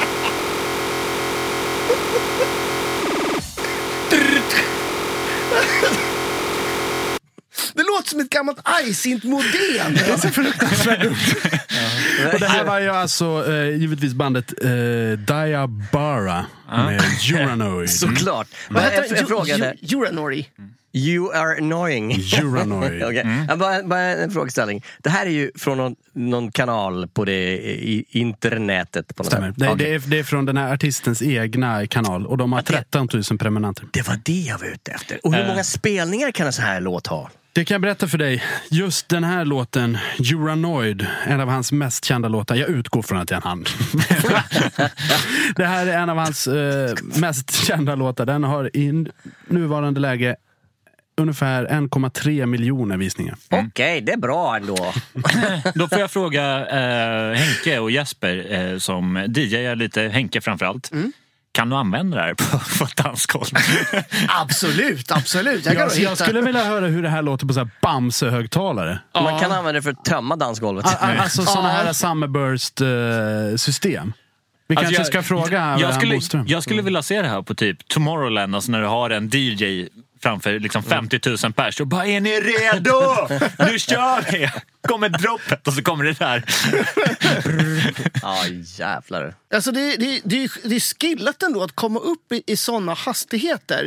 Det låter som ett gammalt iSynth-modem. Det är så fruktansvärt dumt. Och det här var ju alltså eh, givetvis bandet eh, Diabara med Uranoid. Såklart. Vad heter det? Jag frågade. Uranoid. You are annoying. Uranoid. Okay. Mm. Bara, bara en frågeställning. Det här är ju från någon, någon kanal på det i internetet. På Stämmer. Det, okay. det, är, det är från den här artistens egna kanal. Och de har tretton tusen prenumeranter. Det var det jag var ute efter. Och hur uh. många spelningar kan en sån här låt ha? Det kan jag berätta för dig. Just den här låten, Uranoid, en av hans mest kända låtar. Jag utgår från att det är en han. Det här är en av hans eh, mest kända låtar. Den har i nuvarande läge ungefär en komma tre miljoner visningar. Mm. Okej, okay, det är bra ändå. Då får jag fråga eh, Henke och Jesper eh, som D J lite, Henke framförallt. Mm. Kan du använda det här på, på dansgolv? Absolut, absolut. Jag, jag, jag skulle vilja höra hur det här låter på så här Bamse-högtalare. Ja. Man kan använda det för att tömma dansgolvet. A- alltså sådana här Summerburst-system. Vi alltså kanske jag, ska fråga jag skulle, jag skulle vilja se det här på typ Tomorrowland, alltså när du har en D J framför liksom femtio tusen pers och bara, är ni redo? Nu kör vi! Kommer droppet och så kommer det där. Ja, jävlar. Alltså det, det, det, det är skillat ändå att komma upp i, i sådana hastigheter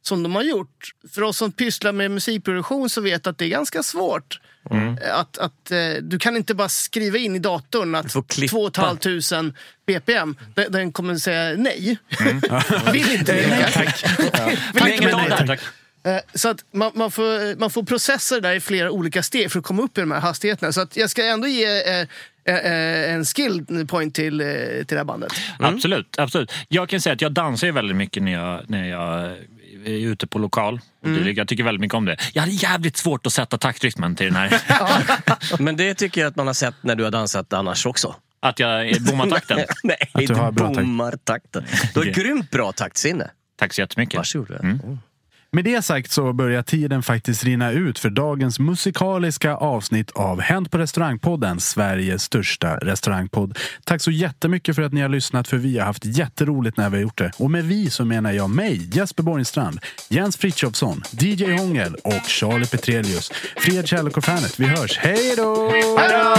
som de har gjort. För oss som pysslar med musikproduktion så vet att det är ganska svårt. Mm. Att, att du kan inte bara skriva in i datorn att två tusen B P M, den, den kommer säga nej. Mm. Vill inte det. Nej, tack. Vill inte nej, tack. tack. Så att man, man, får, man får processa det där i flera olika steg för att komma upp i de här hastigheterna. Så att jag ska ändå ge eh, eh, en skill point till, eh, till det här bandet. Mm. Absolut, absolut. Jag kan säga att jag dansar ju väldigt mycket när jag, när jag är ute på lokal. Mm. Jag tycker väldigt mycket om det. Jag hade jävligt svårt att sätta taktrytmen till den här. Men det tycker jag att man har sett när du har dansat annars också. Att jag bommar takten? Nej, att du har du bommar takten. Du har okay. grymt bra taktsinne. Tack så jättemycket. Varsågod. Mm. Med det sagt så börjar tiden faktiskt rinna ut för dagens musikaliska avsnitt av Hänt på restaurangpodden, Sveriges största restaurangpodd. Tack så jättemycket för att ni har lyssnat, för vi har haft jätteroligt när vi har gjort det. Och med vi så menar jag mig, Jesper Borgenstrand, Jens Frithiofsson, D J Hångel och Charlie Petrelius. Fred kärlek och fanet, vi hörs. Hej då! Hej då!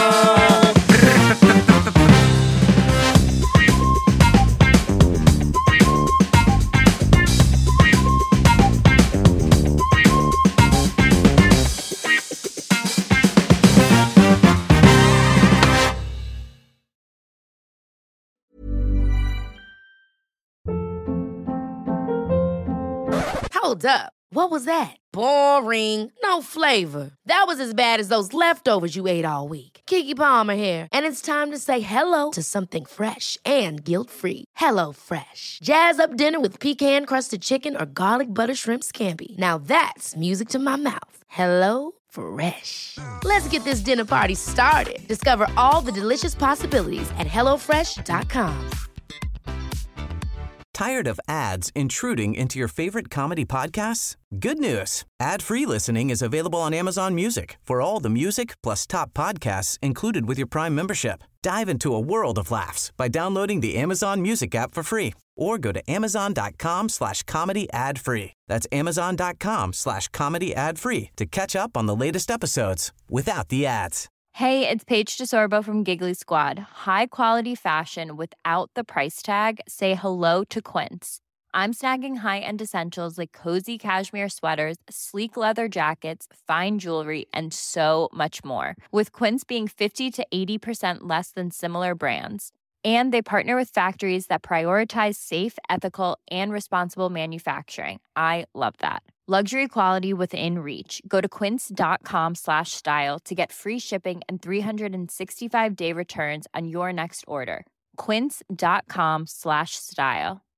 Hold up. What was that? Boring. No flavor. That was as bad as those leftovers you ate all week. Keke Palmer here, and it's time to say hello to something fresh and guilt-free. Hello Fresh. Jazz up dinner with pecan-crusted chicken or garlic butter shrimp scampi. Now that's music to my mouth. Hello Fresh. Let's get this dinner party started. Discover all the delicious possibilities at hello fresh dot com. Tired of ads intruding into your favorite comedy podcasts? Good news. Ad-free listening is available on Amazon Music for all the music plus top podcasts included with your Prime membership. Dive into a world of laughs by downloading the Amazon Music app for free or go to amazon.com slash comedy ad free. That's amazon.com slash comedy ad free to catch up on the latest episodes without the ads. Hey, it's Paige DeSorbo from Giggly Squad. High quality fashion without the price tag. Say hello to Quince. I'm snagging high-end essentials like cozy cashmere sweaters, sleek leather jackets, fine jewelry, and so much more. With Quince being fifty to eighty percent less than similar brands. And they partner with factories that prioritize safe, ethical, and responsible manufacturing. I love that. Luxury quality within reach. Go to quince.com slash style to get free shipping and three sixty-five day returns on your next order. Quince.com slash style.